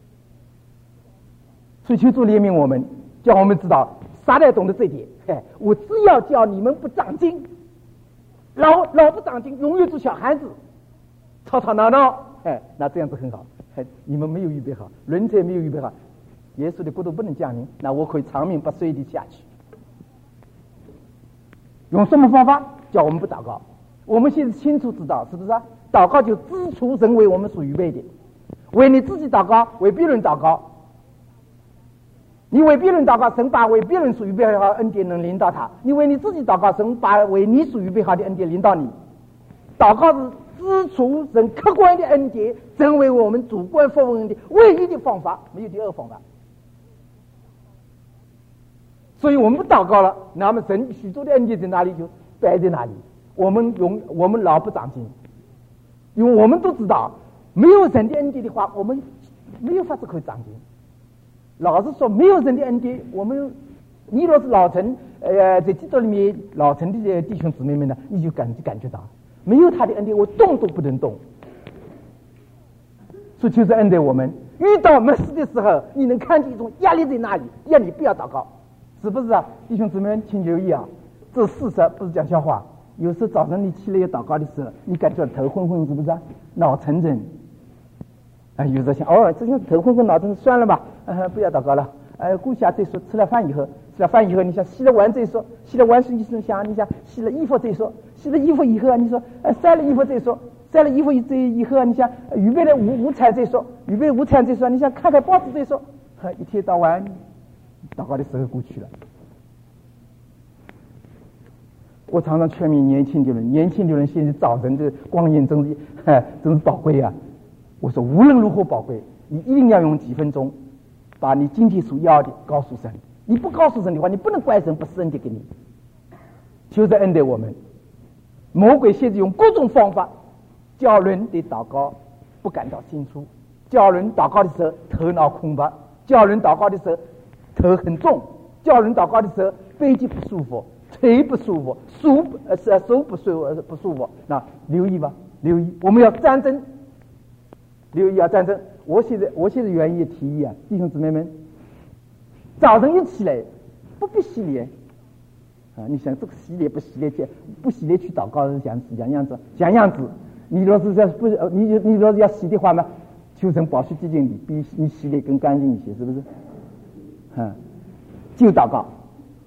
S2: 所以求主怜悯我们，叫我们知道撒旦懂得这一点。哎，我只要叫你们不长进，老老不长进，永远做小孩子，吵吵闹闹，哎，那这样子很好。哎，你们没有预备好，人才没有预备好，耶稣的国度不能降临，那我可以长命不衰地下去。用什么方法？叫我们不祷告。我们现在清楚知道，是不是啊？祷告就支出神为我们所预备的，为你自己祷告，为别人祷告。你为别人祷告，神把为别人所预备好的恩典能领导他；你为你自己祷告，神把为你所预备好的恩典领导你。祷告是支出神客观的恩典，成为我们主观丰恩的唯一的方法，没有第二个方法。所以我们不祷告了，那么神许多的恩典在哪里就摆在哪里。我们永我们老不长进，因为我们都知道，没有神的恩典的话，我们没有法子可以长进。老是说没有神的恩典，我们你若是老成，呃，在基督里面老成的弟兄姊妹们呢，你就感感觉到，没有他的恩典，我动都不能动。所以就是恩待我们，遇到没事的时候，你能看见一种压力在那里，要你不要祷告，是不是啊？弟兄姊妹们，请留意啊，这事实不是讲笑话。有时候早上你起来要祷告的时候，你感觉头昏昏，是不是啊？脑沉沉。啊，有时候想，哦，这些头昏昏脑沉，算了吧，呃，不要祷告了，呃，过下再说。吃了饭以后，吃了饭以后，你想洗了碗再说，洗了碗是你想，你想洗了衣服再说，洗了衣服以后啊，你说，呃，晒了衣服再说，晒了衣服以以后啊，你想预备了午午餐再说，预备午餐再说，你想看看报纸再说，一天到晚，祷告的时候过去了。我常常劝勉年轻的人，年轻的人现在早晨的光阴真是，真是宝贵啊！我说无论如何宝贵，你一定要用几分钟，把你今天所要的告诉神。你不告诉神的话，你不能怪神不施恩典给你。就是恩待我们，魔鬼现在用各种方法，叫人对祷告不感到兴趣，叫人祷告的时候头脑空白，叫人祷告的时候头很重，叫人祷告的时候背脊不舒服。腿不舒服，手呃是手不舒服不舒服，那留意吧，留意，我们要战争，留意要战争。我现在我现在愿意提议啊，弟兄姊妹们，早晨一起来不必洗脸啊，你想这个洗脸不洗脸去不洗脸去祷告是讲讲样子讲样子，你若是在不你你若是要洗的话呢，求神保守洁净你，比你洗脸更干净一些，是不是？嗯，就祷告。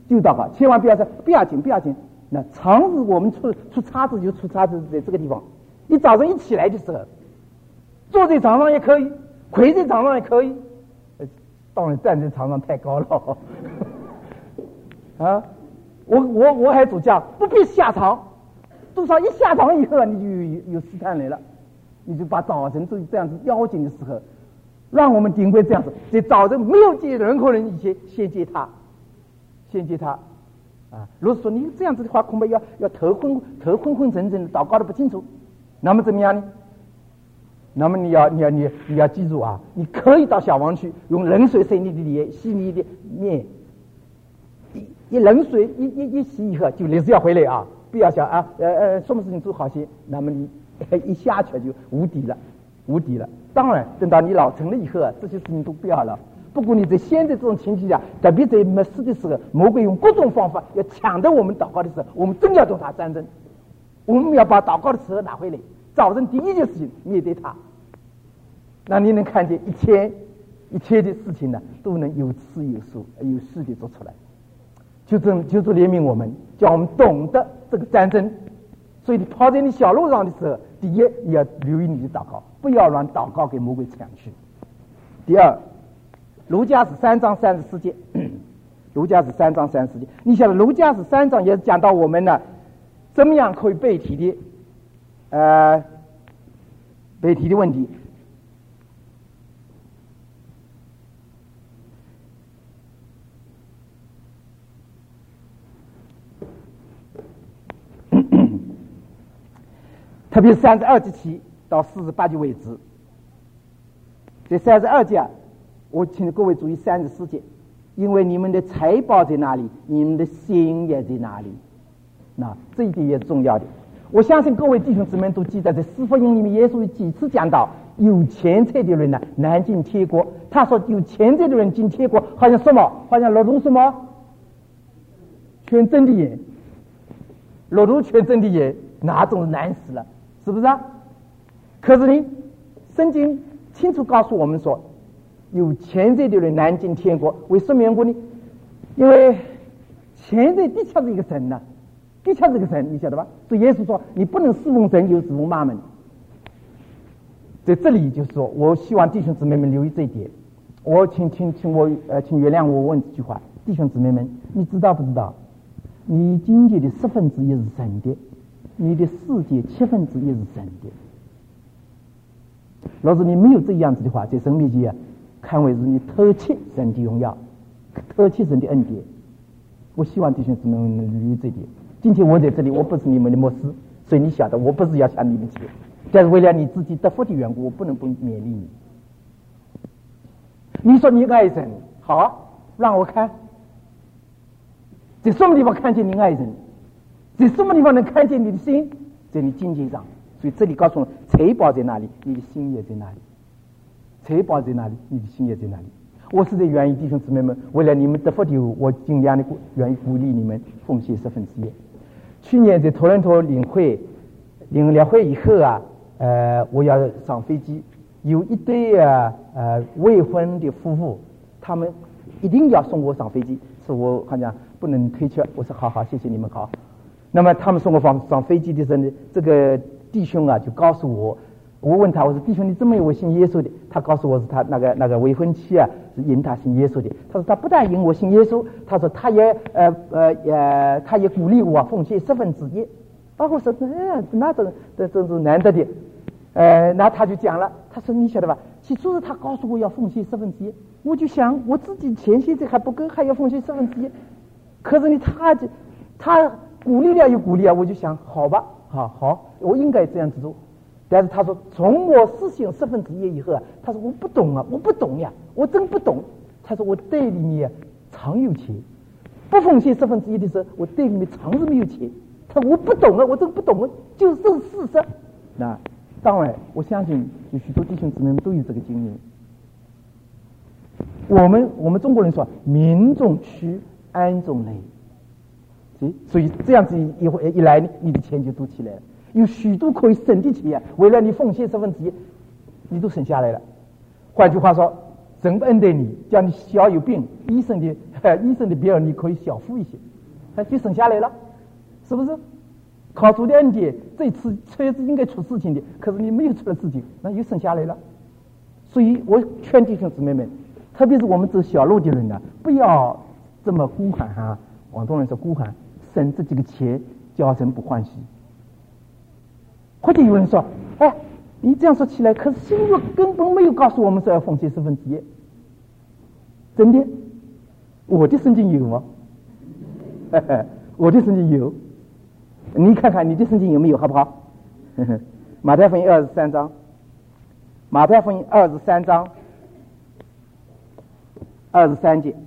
S2: 就祷告，千万不要说不要紧不要紧。那常日我们出出差子就出差子在这个地方，你早上一起来的时候，坐在床上也可以，跪在床上也可以，当然站在床上太高了啊！我我我还主讲不必下床，多少一下床以后你就有有试探来了，你就把早晨这这样子邀请的时候，让我们顶会这样子，在早晨没有接任何人以前，先接他，先接他。啊，如果说你这样子的话，恐怕要要头昏头昏昏沉沉的，祷告的不清楚，那么怎么样呢？那么你要你要你你要记住啊，你可以到小房去用冷水洗你的脸，洗你的面，一一冷水一一一洗以后就立时要回来啊，不要想啊呃呃什么事情做好些，那么你一下去就无敌了，无敌了。当然，等到你老成了以后啊，这些事情都不要了。不过你在现在这种情形下，特别在没事的时候，魔鬼用各种方法要抢得我们祷告的时候，我们真要同他战争。我们要把祷告的时候拿回来，早晨第一件事情面对他。那你能看见一切一切的事情呢，都能有次有数有序的做出来。就这就这怜悯我们，叫我们懂得这个战争。所以你跑在你小路上的时候，第一你要留意你的祷告，不要让祷告给魔鬼抢去。第二，儒家是三章三十四节，儒家是三章三十四节。你晓得儒家是三章也是讲到我们呢，怎么样可以背题的，呃，背题的问题。特别是三十二节起到四十八节为止，这三十二节啊，我请各位注意三十四节，因为你们的财宝在哪里，你们的心也在哪里。那这一点也是重要的。我相信各位弟兄姊妹都记得，在四福音里面，耶稣有几次讲到有钱财的人呢、啊、难进天国。他说有钱财的人进天国，好像什么？好像落入什么？全真的眼，落入全真的眼，哪种难死了？是不是啊？可是呢，圣经清楚告诉我们说，有钱财的人难进天国。为什么缘故呢？因为钱财的确是一个神呐、啊，的确是一个神，你晓得吧？所以耶稣说，你不能侍奉神又侍奉马门。在这里就是说，我希望弟兄姊妹们留意这一点。我请请请我呃，请原谅我问这句话，弟兄姊妹们，你知道不知道？你经济的十分之一是神的。你的世界七分之一是神的。若是你没有这样子的话，在神面前啊，看为是你偷窃神的荣耀，偷窃神的恩典。我希望弟兄姊妹们能留意这点。今天我在这里，我不是你们的牧师，所以你晓得，我不是要向你们钱，但是为了你自己得福的缘故，我不能不勉励你。你说你爱神，好，让我看，在什么地方看见你爱神？在什么地方能看见你的心？在你经济上。所以这里告诉我，财宝在哪里，你的心也在哪里。财宝在哪里，你的心也在哪里。我实在愿意弟兄姊妹们，为了你们得福的，我尽量的愿意鼓励你们奉献十分之一。去年在多伦多领会领了会以后啊，呃，我要上飞机，有一对啊呃未婚的夫妇，他们一定要送我上飞机，是我好像不能推却。我说好好，谢谢你们好。那么他们送我上上飞机的时候呢，这个弟兄啊就告诉我，我问他，我说弟兄你怎么有我信耶稣的？他告诉我是他那个那个未婚妻啊是引他信耶稣的。他说他不但引我信耶稣，他说他也呃呃呃他也鼓励我奉献十分之一。包括说哎那这这真是难得的。呃那他就讲了，他说你晓得吧？起初是他告诉我要奉献十分之一，我就想我自己钱现在还不够，还要奉献十分之一。可是呢他就他鼓励了又鼓励啊，我就想好吧，好好，我应该这样子做。但是他说，从我实行十分之一以后啊，他说我不懂啊，我不懂呀，我真不懂。他说我袋里面常有钱，不奉献十分之一的时候，我袋里面常是没有钱。他说我不懂啊，我真不懂啊，就是这是事实。那当然，我相信有许多弟兄姊妹们都有这个经验。我们我们中国人说，民众趋，安众累。所以这样子一一来呢，你的钱就多起来了。有许多可以省的钱啊，为了你奉献十分之一，你都省下来了。换句话说， 神恩待你，叫你小有病，医生的呃医生的病你可以小付一些，他就省下来了，是不是？靠主的恩典，这次车子应该出事情的，可是你没有出了事情，那又省下来了。所以我劝弟兄姊妹们，特别是我们这小路的人呢，不要这么孤寒哈、啊。广东人说孤寒，省这几个钱叫人不欢喜。或者有人说，哎，你这样说起来，可是新约根本没有告诉我们说要奉献十分之一。真的，我的圣经有吗？我的圣经有。你看看你的圣经有没有，好不好？马太福音二十三章，马太福音二十三章二十三节，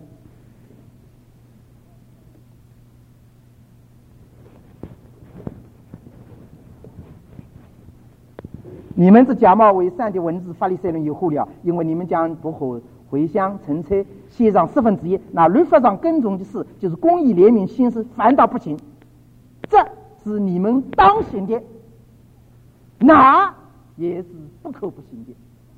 S2: 你们这假冒为善的文字，法利赛人有祸了，因为你们将不和回乡陈车，献上四分之一。那律法上耕种的事，就是公义、怜悯、信实，反倒不行。这是你们当行的，那也是不可不行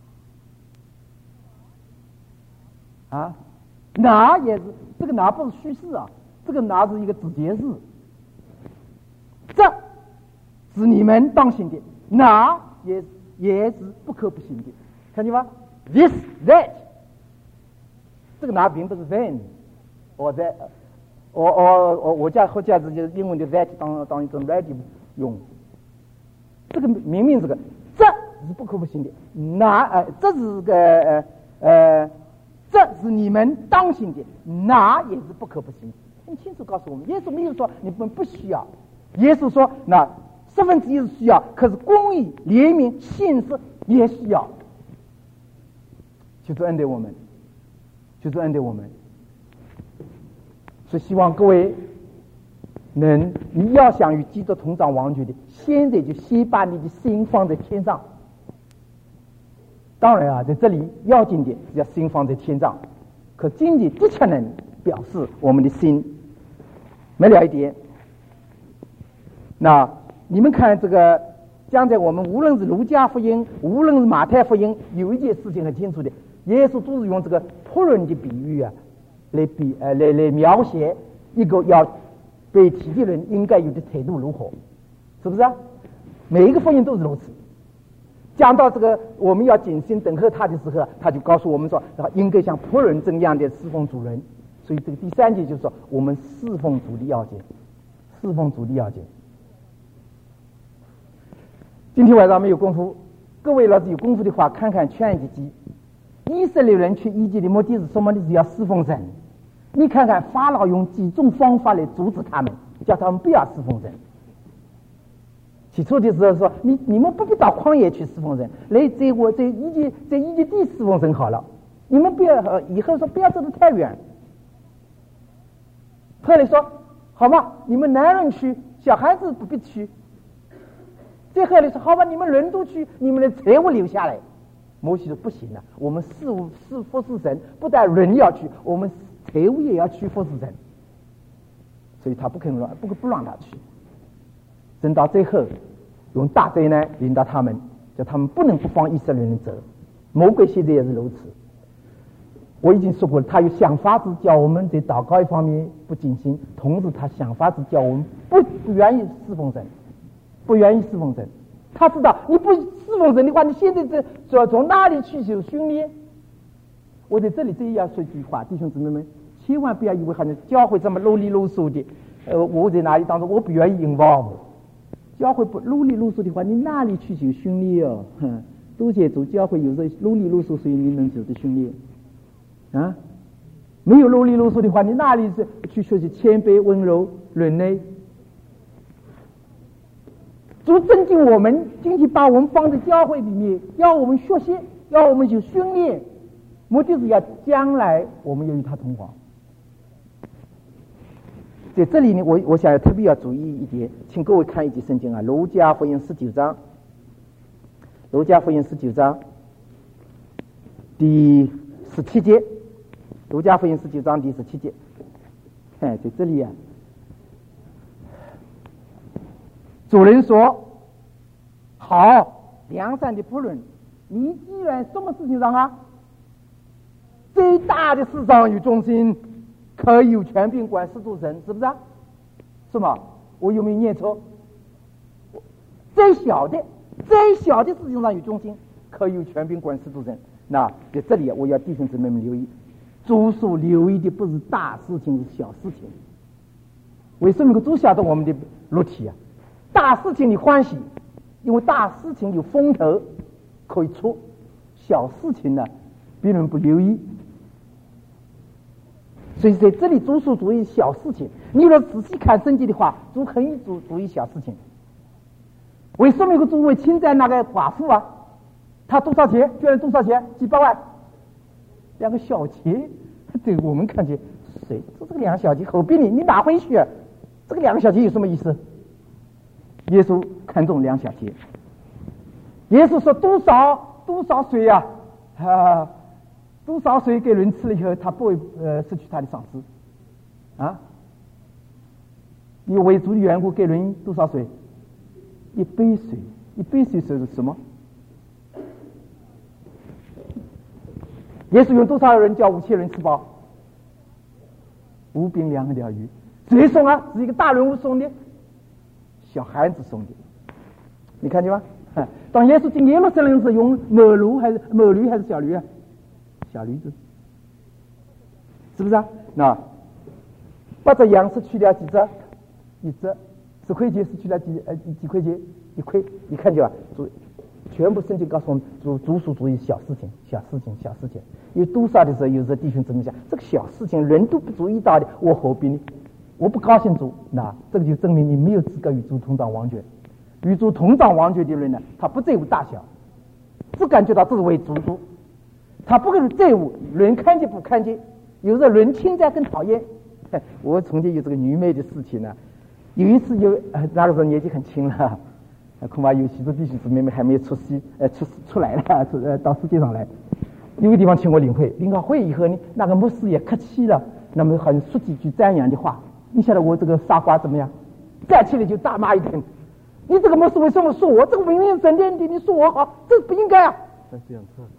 S2: 的啊！那也是，这个那不是虚事啊，这个那是一个直接字。这是你们当行的，那也也是不可不行的，看见吗 ？This that， 这个那并不是 then， 我在。我我我我家或者就是英文的 that 当当一种 ready 用，这个明明这个这是不可不行的，那呃这是个呃呃这是你们当行的，那也是不可不行的，很清楚告诉我们，耶稣没有说你们不需要，耶稣说那十分之一是需要，可是公义、怜悯、信实也需要，就是恩待我们，就是恩待我们。是希望各位能，你要想与基督同掌王权的，现在就先把你的心放在天上。当然啊，在这里要紧的是要心放在天上，可经济的确能表示我们的心。没了一点，那你们看这个，将在我们无论是路加福音，无论是马太福音，有一件事情很清楚的，耶稣都是用这个仆人的比喻啊。来比呃来来描写一个要被提的人应该有的态度如何，是不是啊？每一个福音都是如此。讲到这个我们要谨慎等候他的时候，他就告诉我们说，应该像仆人这样的侍奉主人。所以这个第三节就是说，我们侍奉主的要紧，侍奉主的要紧。今天晚上没有功夫，各位老师有功夫的话，看看劝一集。以色列人去埃及的目的是什么呢？是要侍奉神。你看看法老用几种方法来阻止他们，叫他们不要侍奉神。起初的时候说，你你们不必到旷野去侍奉神，来在我在埃及在埃及地侍奉神好了。你们不要以后说不要走得太远。后来说好吧，你们男人去，小孩子不必去。再后来说好吧，你们人都去，你们的财物留下来。摩西说不行了，我们事务是服侍神，不但人要去，我们财务也要去服侍神，所以他不肯让不不让他去。等到最后用大灾难领导他们，叫他们不能不放以色列人走。魔鬼现在也是如此。我已经说过了，他有想法子叫我们在祷告一方面不尽心，同时他想法子叫我们不不愿意侍奉神，不愿意侍奉神。他知道你不侍奉神的话，你现在这说从哪里去受训练？我在这里这要说一句话，弟兄姊妹们，千万不要以为好像教会这么啰里啰嗦的，呃，我在哪里当中我不愿意 involve。教会不啰里啰嗦的话，你哪里去受训练哦？哼，多谢主，教会有时候啰里啰嗦，所以你能受的训练啊？没有啰里啰嗦的话，你哪里是去学习谦卑、温柔、忍耐？主尊敬我们，今天把我们放在教会里面，要我们学习，要我们去训练，目的是要将来我们要与他同行。在这里呢，我我想要特别要注意一点，请各位看一节圣经啊，《路加福音》十九章，《路加福音》十九章第十七节，《路加福音》十九章第十七节，哎，在这里啊。主人说：“好，良善的仆人，你既然什么事情上啊？ 最大的世上有中心，可以有权柄管世主神，是不是啊？是吗？我有没有念错？最小的最小的事情上有中心，可以有权柄管世主神。那在这里我要弟兄姊妹们留意，主所留意的不是大事情，是小事情。为什么主晓得我们的肉体啊？大事情你欢喜，因为大事情有风头可以出，小事情呢别人不留意。所以在这里主所注意小事情，你若仔细看圣经的话，主很注注意小事情。为什么有个主会侵占那个寡妇啊？他多少钱？捐了多少钱？几百万，两个小钱，对我们看见谁？这这个两个小钱何必你？你拿回去啊？这个两个小钱有什么意思？耶稣看重两小钱。耶稣说多少多少水啊？啊，多少水给人吃了以后，他不会呃失去他的赏赐啊？你为主的缘故给人多少水？一杯水，一杯水是什么？耶稣用多少人叫五千人吃饱？五饼两条鱼，谁送啊？是一个大人物送的，小孩子送的。你看见吗？当耶稣进耶路撒冷时，用母驴还是母驴还是小驴啊？小驴子，是不是啊？那八只羊是去掉几只？一只。十块钱是去了几呃几块钱？一块。你看见吧？主全部圣经告诉我们，主主所注意小事情，小事情，小事情。有多少的时候，有时候弟兄姊妹讲这个小事情人都不注意到的，我何必呢？我不高兴主，那这个就证明你没有资格与主同掌王权。与主同掌王权的人呢，他不在乎大小，只感觉到这是为主主，他不在乎人看见不看见。有时候人侵占更讨厌。我从前有这个愚昧的事情呢。有一次有呃那个时候年纪很轻了，恐怕有许多弟兄姊妹们还没有出世呃出出来了，出呃到世界上来。有个地方请我领会，领好会以后呢，那个牧师也客气了，那么很说几句赞扬的话。你晓得我这个傻瓜怎么样？站起来就大骂一顿。你这个牧师为什么说我这个明明神殿的，你说我好，这不应该啊！这样子。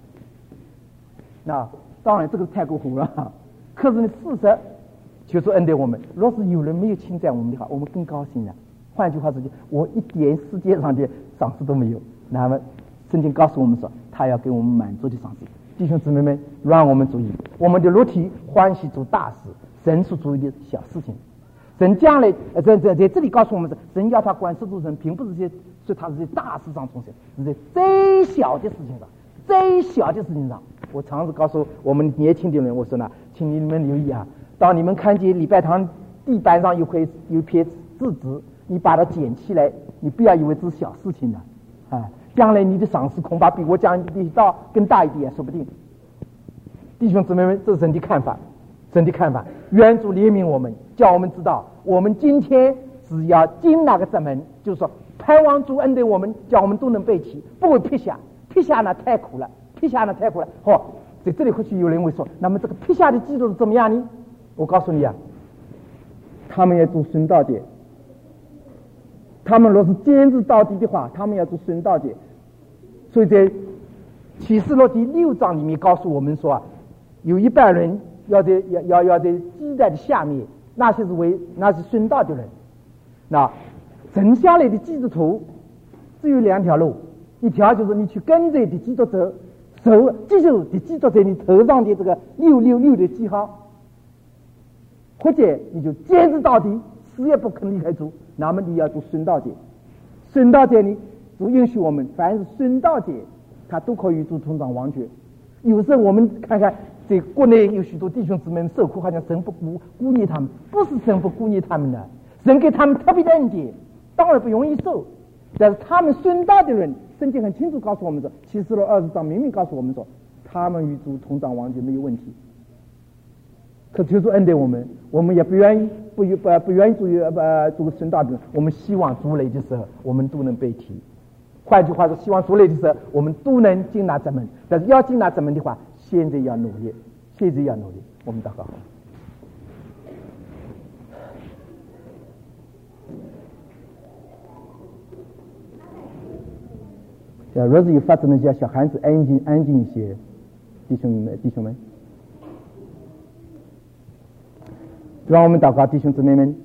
S2: 那当然这个太过火了，可是呢事实就是恩待我们。若是有人没有侵占我们的话，我们更高兴了。换句话说，我一点世界上的赏赐都没有。那么圣经告诉我们说，他要给我们满足的赏赐。弟兄姊妹们，让我们注意，我们的肉体欢喜做大事，神所注意的小事情。神将来呃在在在这里告诉我们是，神要他管事做人，并不是在说他是在大事上重神，是在最小的事情上，最小的事情上。我常常告诉我们年轻的人，我说呢，请你们留意啊。当你们看见礼拜堂地板上有块有片字纸，你把它捡起来，你不要以为这是小事情了，啊，将来你的赏赐恐怕比我讲的道更大一点，说不定。弟兄姊妹们，这是神的看法，神的看法。愿主怜悯我们，叫我们知道，我们今天只要进那个正门，就是说盼望主恩待我们，叫我们都能背起，不会撇下。撇下呢太苦了，撇下呢太苦了。好、哦，在这里或许有人会说，那么这个撇下的基督是怎么样呢？我告诉你啊，他们要做顺道节。他们若是坚持到底的话，他们要做顺道节。所以在启示录第六章里面告诉我们说啊，有一半人要在要要要在基带的下面，那些是为那是顺道的人。那剩下来的基督徒只有两条路，一条就是你去跟着的基督者，手记住的基督在你头上的这个六六六的记号。或者你就坚持到底，死也不肯离开主，那么你要做顺道节。顺道节呢，主允许我们凡是顺道节，他都可以做同掌王爵。有时候我们看看在国内有许多弟兄姊妹受苦，好像神不顾顾念他们，不是神不顾念他们的，神给他们特别的恩典，当然不容易受。但是他们顺道的人，圣经很清楚告诉我们说，启示录二十章明明告诉我们说，他们与主同掌王爵没有问题。可就是恩待我们，我们也不愿意不不不愿意做呃做个顺道的人。我们希望主来的时候，我们都能被提。换句话说，希望主来的时候，我们都能进那正门。但是要进那正门的话，现在要努力，现在要努力。我们祷告。若是有发展的，叫小孩子安静安静一些，弟兄们弟兄们。 让我们祷告，弟兄姊妹们。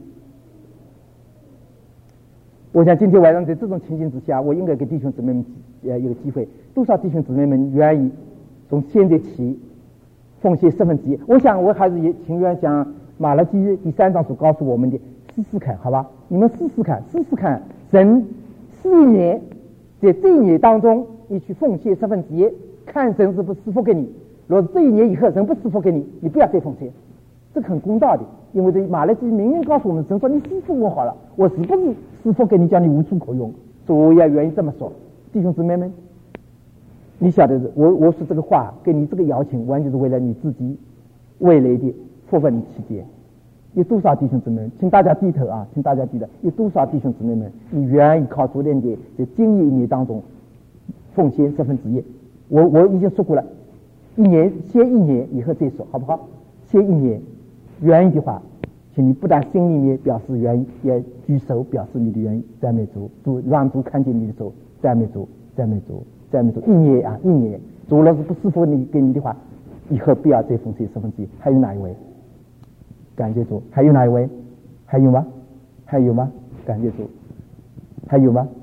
S2: 我想今天晚上在这种情形之下，我应该给弟兄姊妹们呃一个机会。多少弟兄姊妹们愿意从现在起奉献十分之一？我想我还是也情愿将马拉基第三章所告诉我们的试试看，好吧？你们试试看，试试看，神是一年，在这一年当中，你去奉献十分之一，看神是不是赐福给你。若是这一年以后神不赐福给你，你不要再奉献，这个很公道的。因为这马来基明明告诉我们，神说你赐福我好了，我是不是赐福给你，叫你无处可用？所以我也愿意这么说，弟兄姊妹们，你晓得我我说这个话，给你这个邀请，完全是为了你自己未来的福分起见。有多少弟兄姊妹们，请大家低头啊，请大家低头。有多少弟兄姊妹们，你愿意靠主点的在今年一年当中奉献十分之一？我我已经说过了，一年先一年，以后再说，好不好？先一年。愿意的话，请你不但心里面表示愿意，也举手表示你的愿意。赞美主，主让主看见你的手。赞美主，赞美主，赞美主。一年啊，一年。主若是不赐福你给你的话，以后不要再奉献十分之一。还有哪一位？感谢主。还有哪一位？还有吗？还有吗？感谢主。还有吗？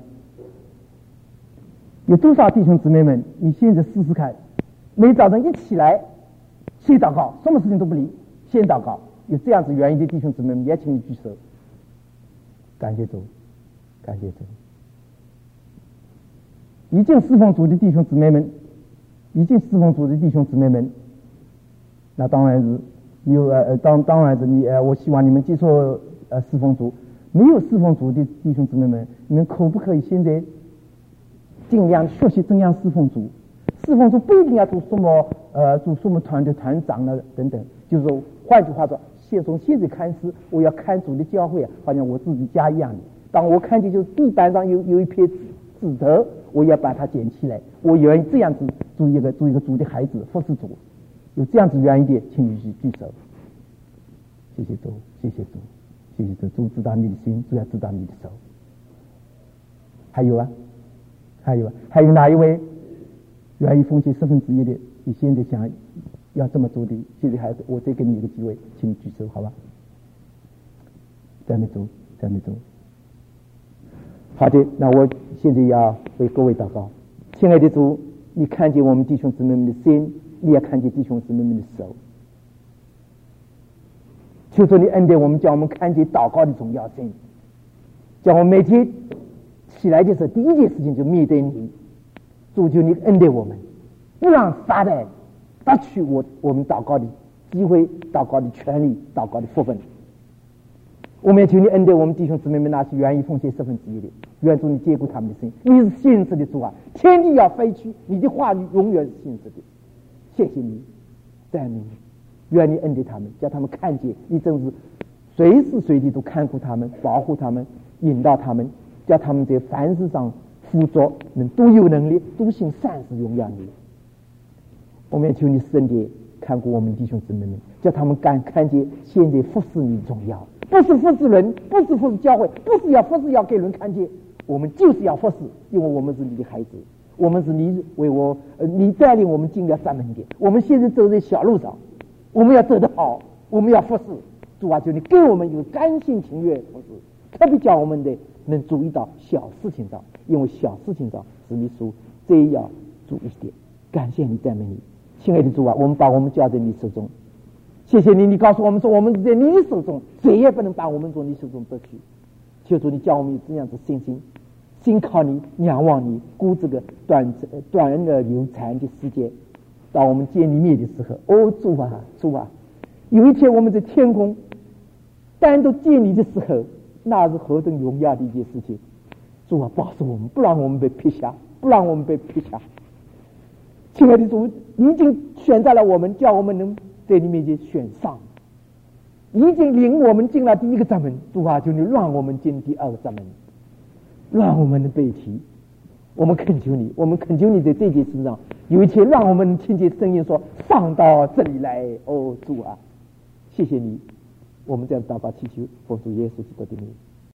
S2: 有多少弟兄姊妹们？你现在试试看，每早上一起来，先祷告，什么事情都不理。先祷告，有这样子愿意的弟兄姊妹们，也请你举手。感谢主，感谢主。已经侍奉主的弟兄姊妹们，已经侍奉主的弟兄姊妹们，那当然是有呃当当然是你呃，我希望你们接受呃侍奉主。没有侍奉主的弟兄姊妹们，你们可不可以现在尽量学习怎样侍奉主？侍奉主不一定要做什么呃做什么团的团长了等等，就是说。换句话说，现从现在开始，我要看主的教会啊，好像我自己家一样的。当我看见就地板上有有一片纸头，我要把它捡起来。我愿意这样子做一个做一个主的孩子，服侍主。有这样子愿意的，请你去举手。谢谢主，谢谢主，谢谢主。主知道你的心，主要知道你的手。还有啊，还有啊，还有哪一位愿意奉献十分之一的？你现在想要这么做的，现在还是我再给你一个机会，请你举手，好吧？赞美主，赞美主。好的，那我现在要为各位祷告。亲爱的主，你看见我们弟兄姊妹们的心，你也看见弟兄姊妹们的手。求主你恩典我们，叫我们看见祷告的重要性，叫我们每天起来的时候，第一件事情就面对你。主，求你恩典我们，不让撒旦夺取我我们祷告的机会、祷告的权利、祷告的福分。我们也求你恩典我们弟兄姊妹们，那些愿意奉献十分之一的，愿主你接顾他们的心。你是信实的主啊，天地要废去，你的话语永远是信实的。谢谢你，赞美你，愿你恩典他们，叫他们看见你真是随时随地都看顾他们、保护他们、引导他们，叫他们在凡事上辅佐，能都有能力，都行善事，荣耀你。我们也求你圣殿看顾我们弟兄姊妹们，叫他们敢看见现在服侍你的重要，不是服侍人，不是服侍教会，不是要服侍要给人看见，我们就是要服侍，因为我们是你的孩子，我们是你为我呃你带领我们进了三门殿，我们现在走在小路上，我们要走得好，我们要服侍。主啊，求你给我们一个甘心情愿服侍，特别叫我们的能注意到小事情上，因为小事情上是你所最要注意的。感谢你，赞美你，亲爱的主啊，我们把我们交在你手中。谢谢你，你告诉我们说，我们是在你的手中，谁也不能把我们从你手中夺去。求主你叫我们有这样子信心，心靠你，仰望你，过这个短短而有残的时间。当我们见你面的时候，哦，主啊，主啊，有一天我们在天空单独见你的时候，那是何等荣耀的一件事情。主啊，保守我们，不让我们被撇下，不让我们被撇下。亲爱的主，你已经选在了我们，叫我们能在你面前选上，你已经领我们进了第一个闸门。主啊，求你让我们进第二个闸门，让我们的背提。我们恳求你，我们恳求你在这件事上有一天让我们听见声音说，上到这里来。哦，主啊，谢谢你，我们这样祷告祈求，奉主耶稣基督的名。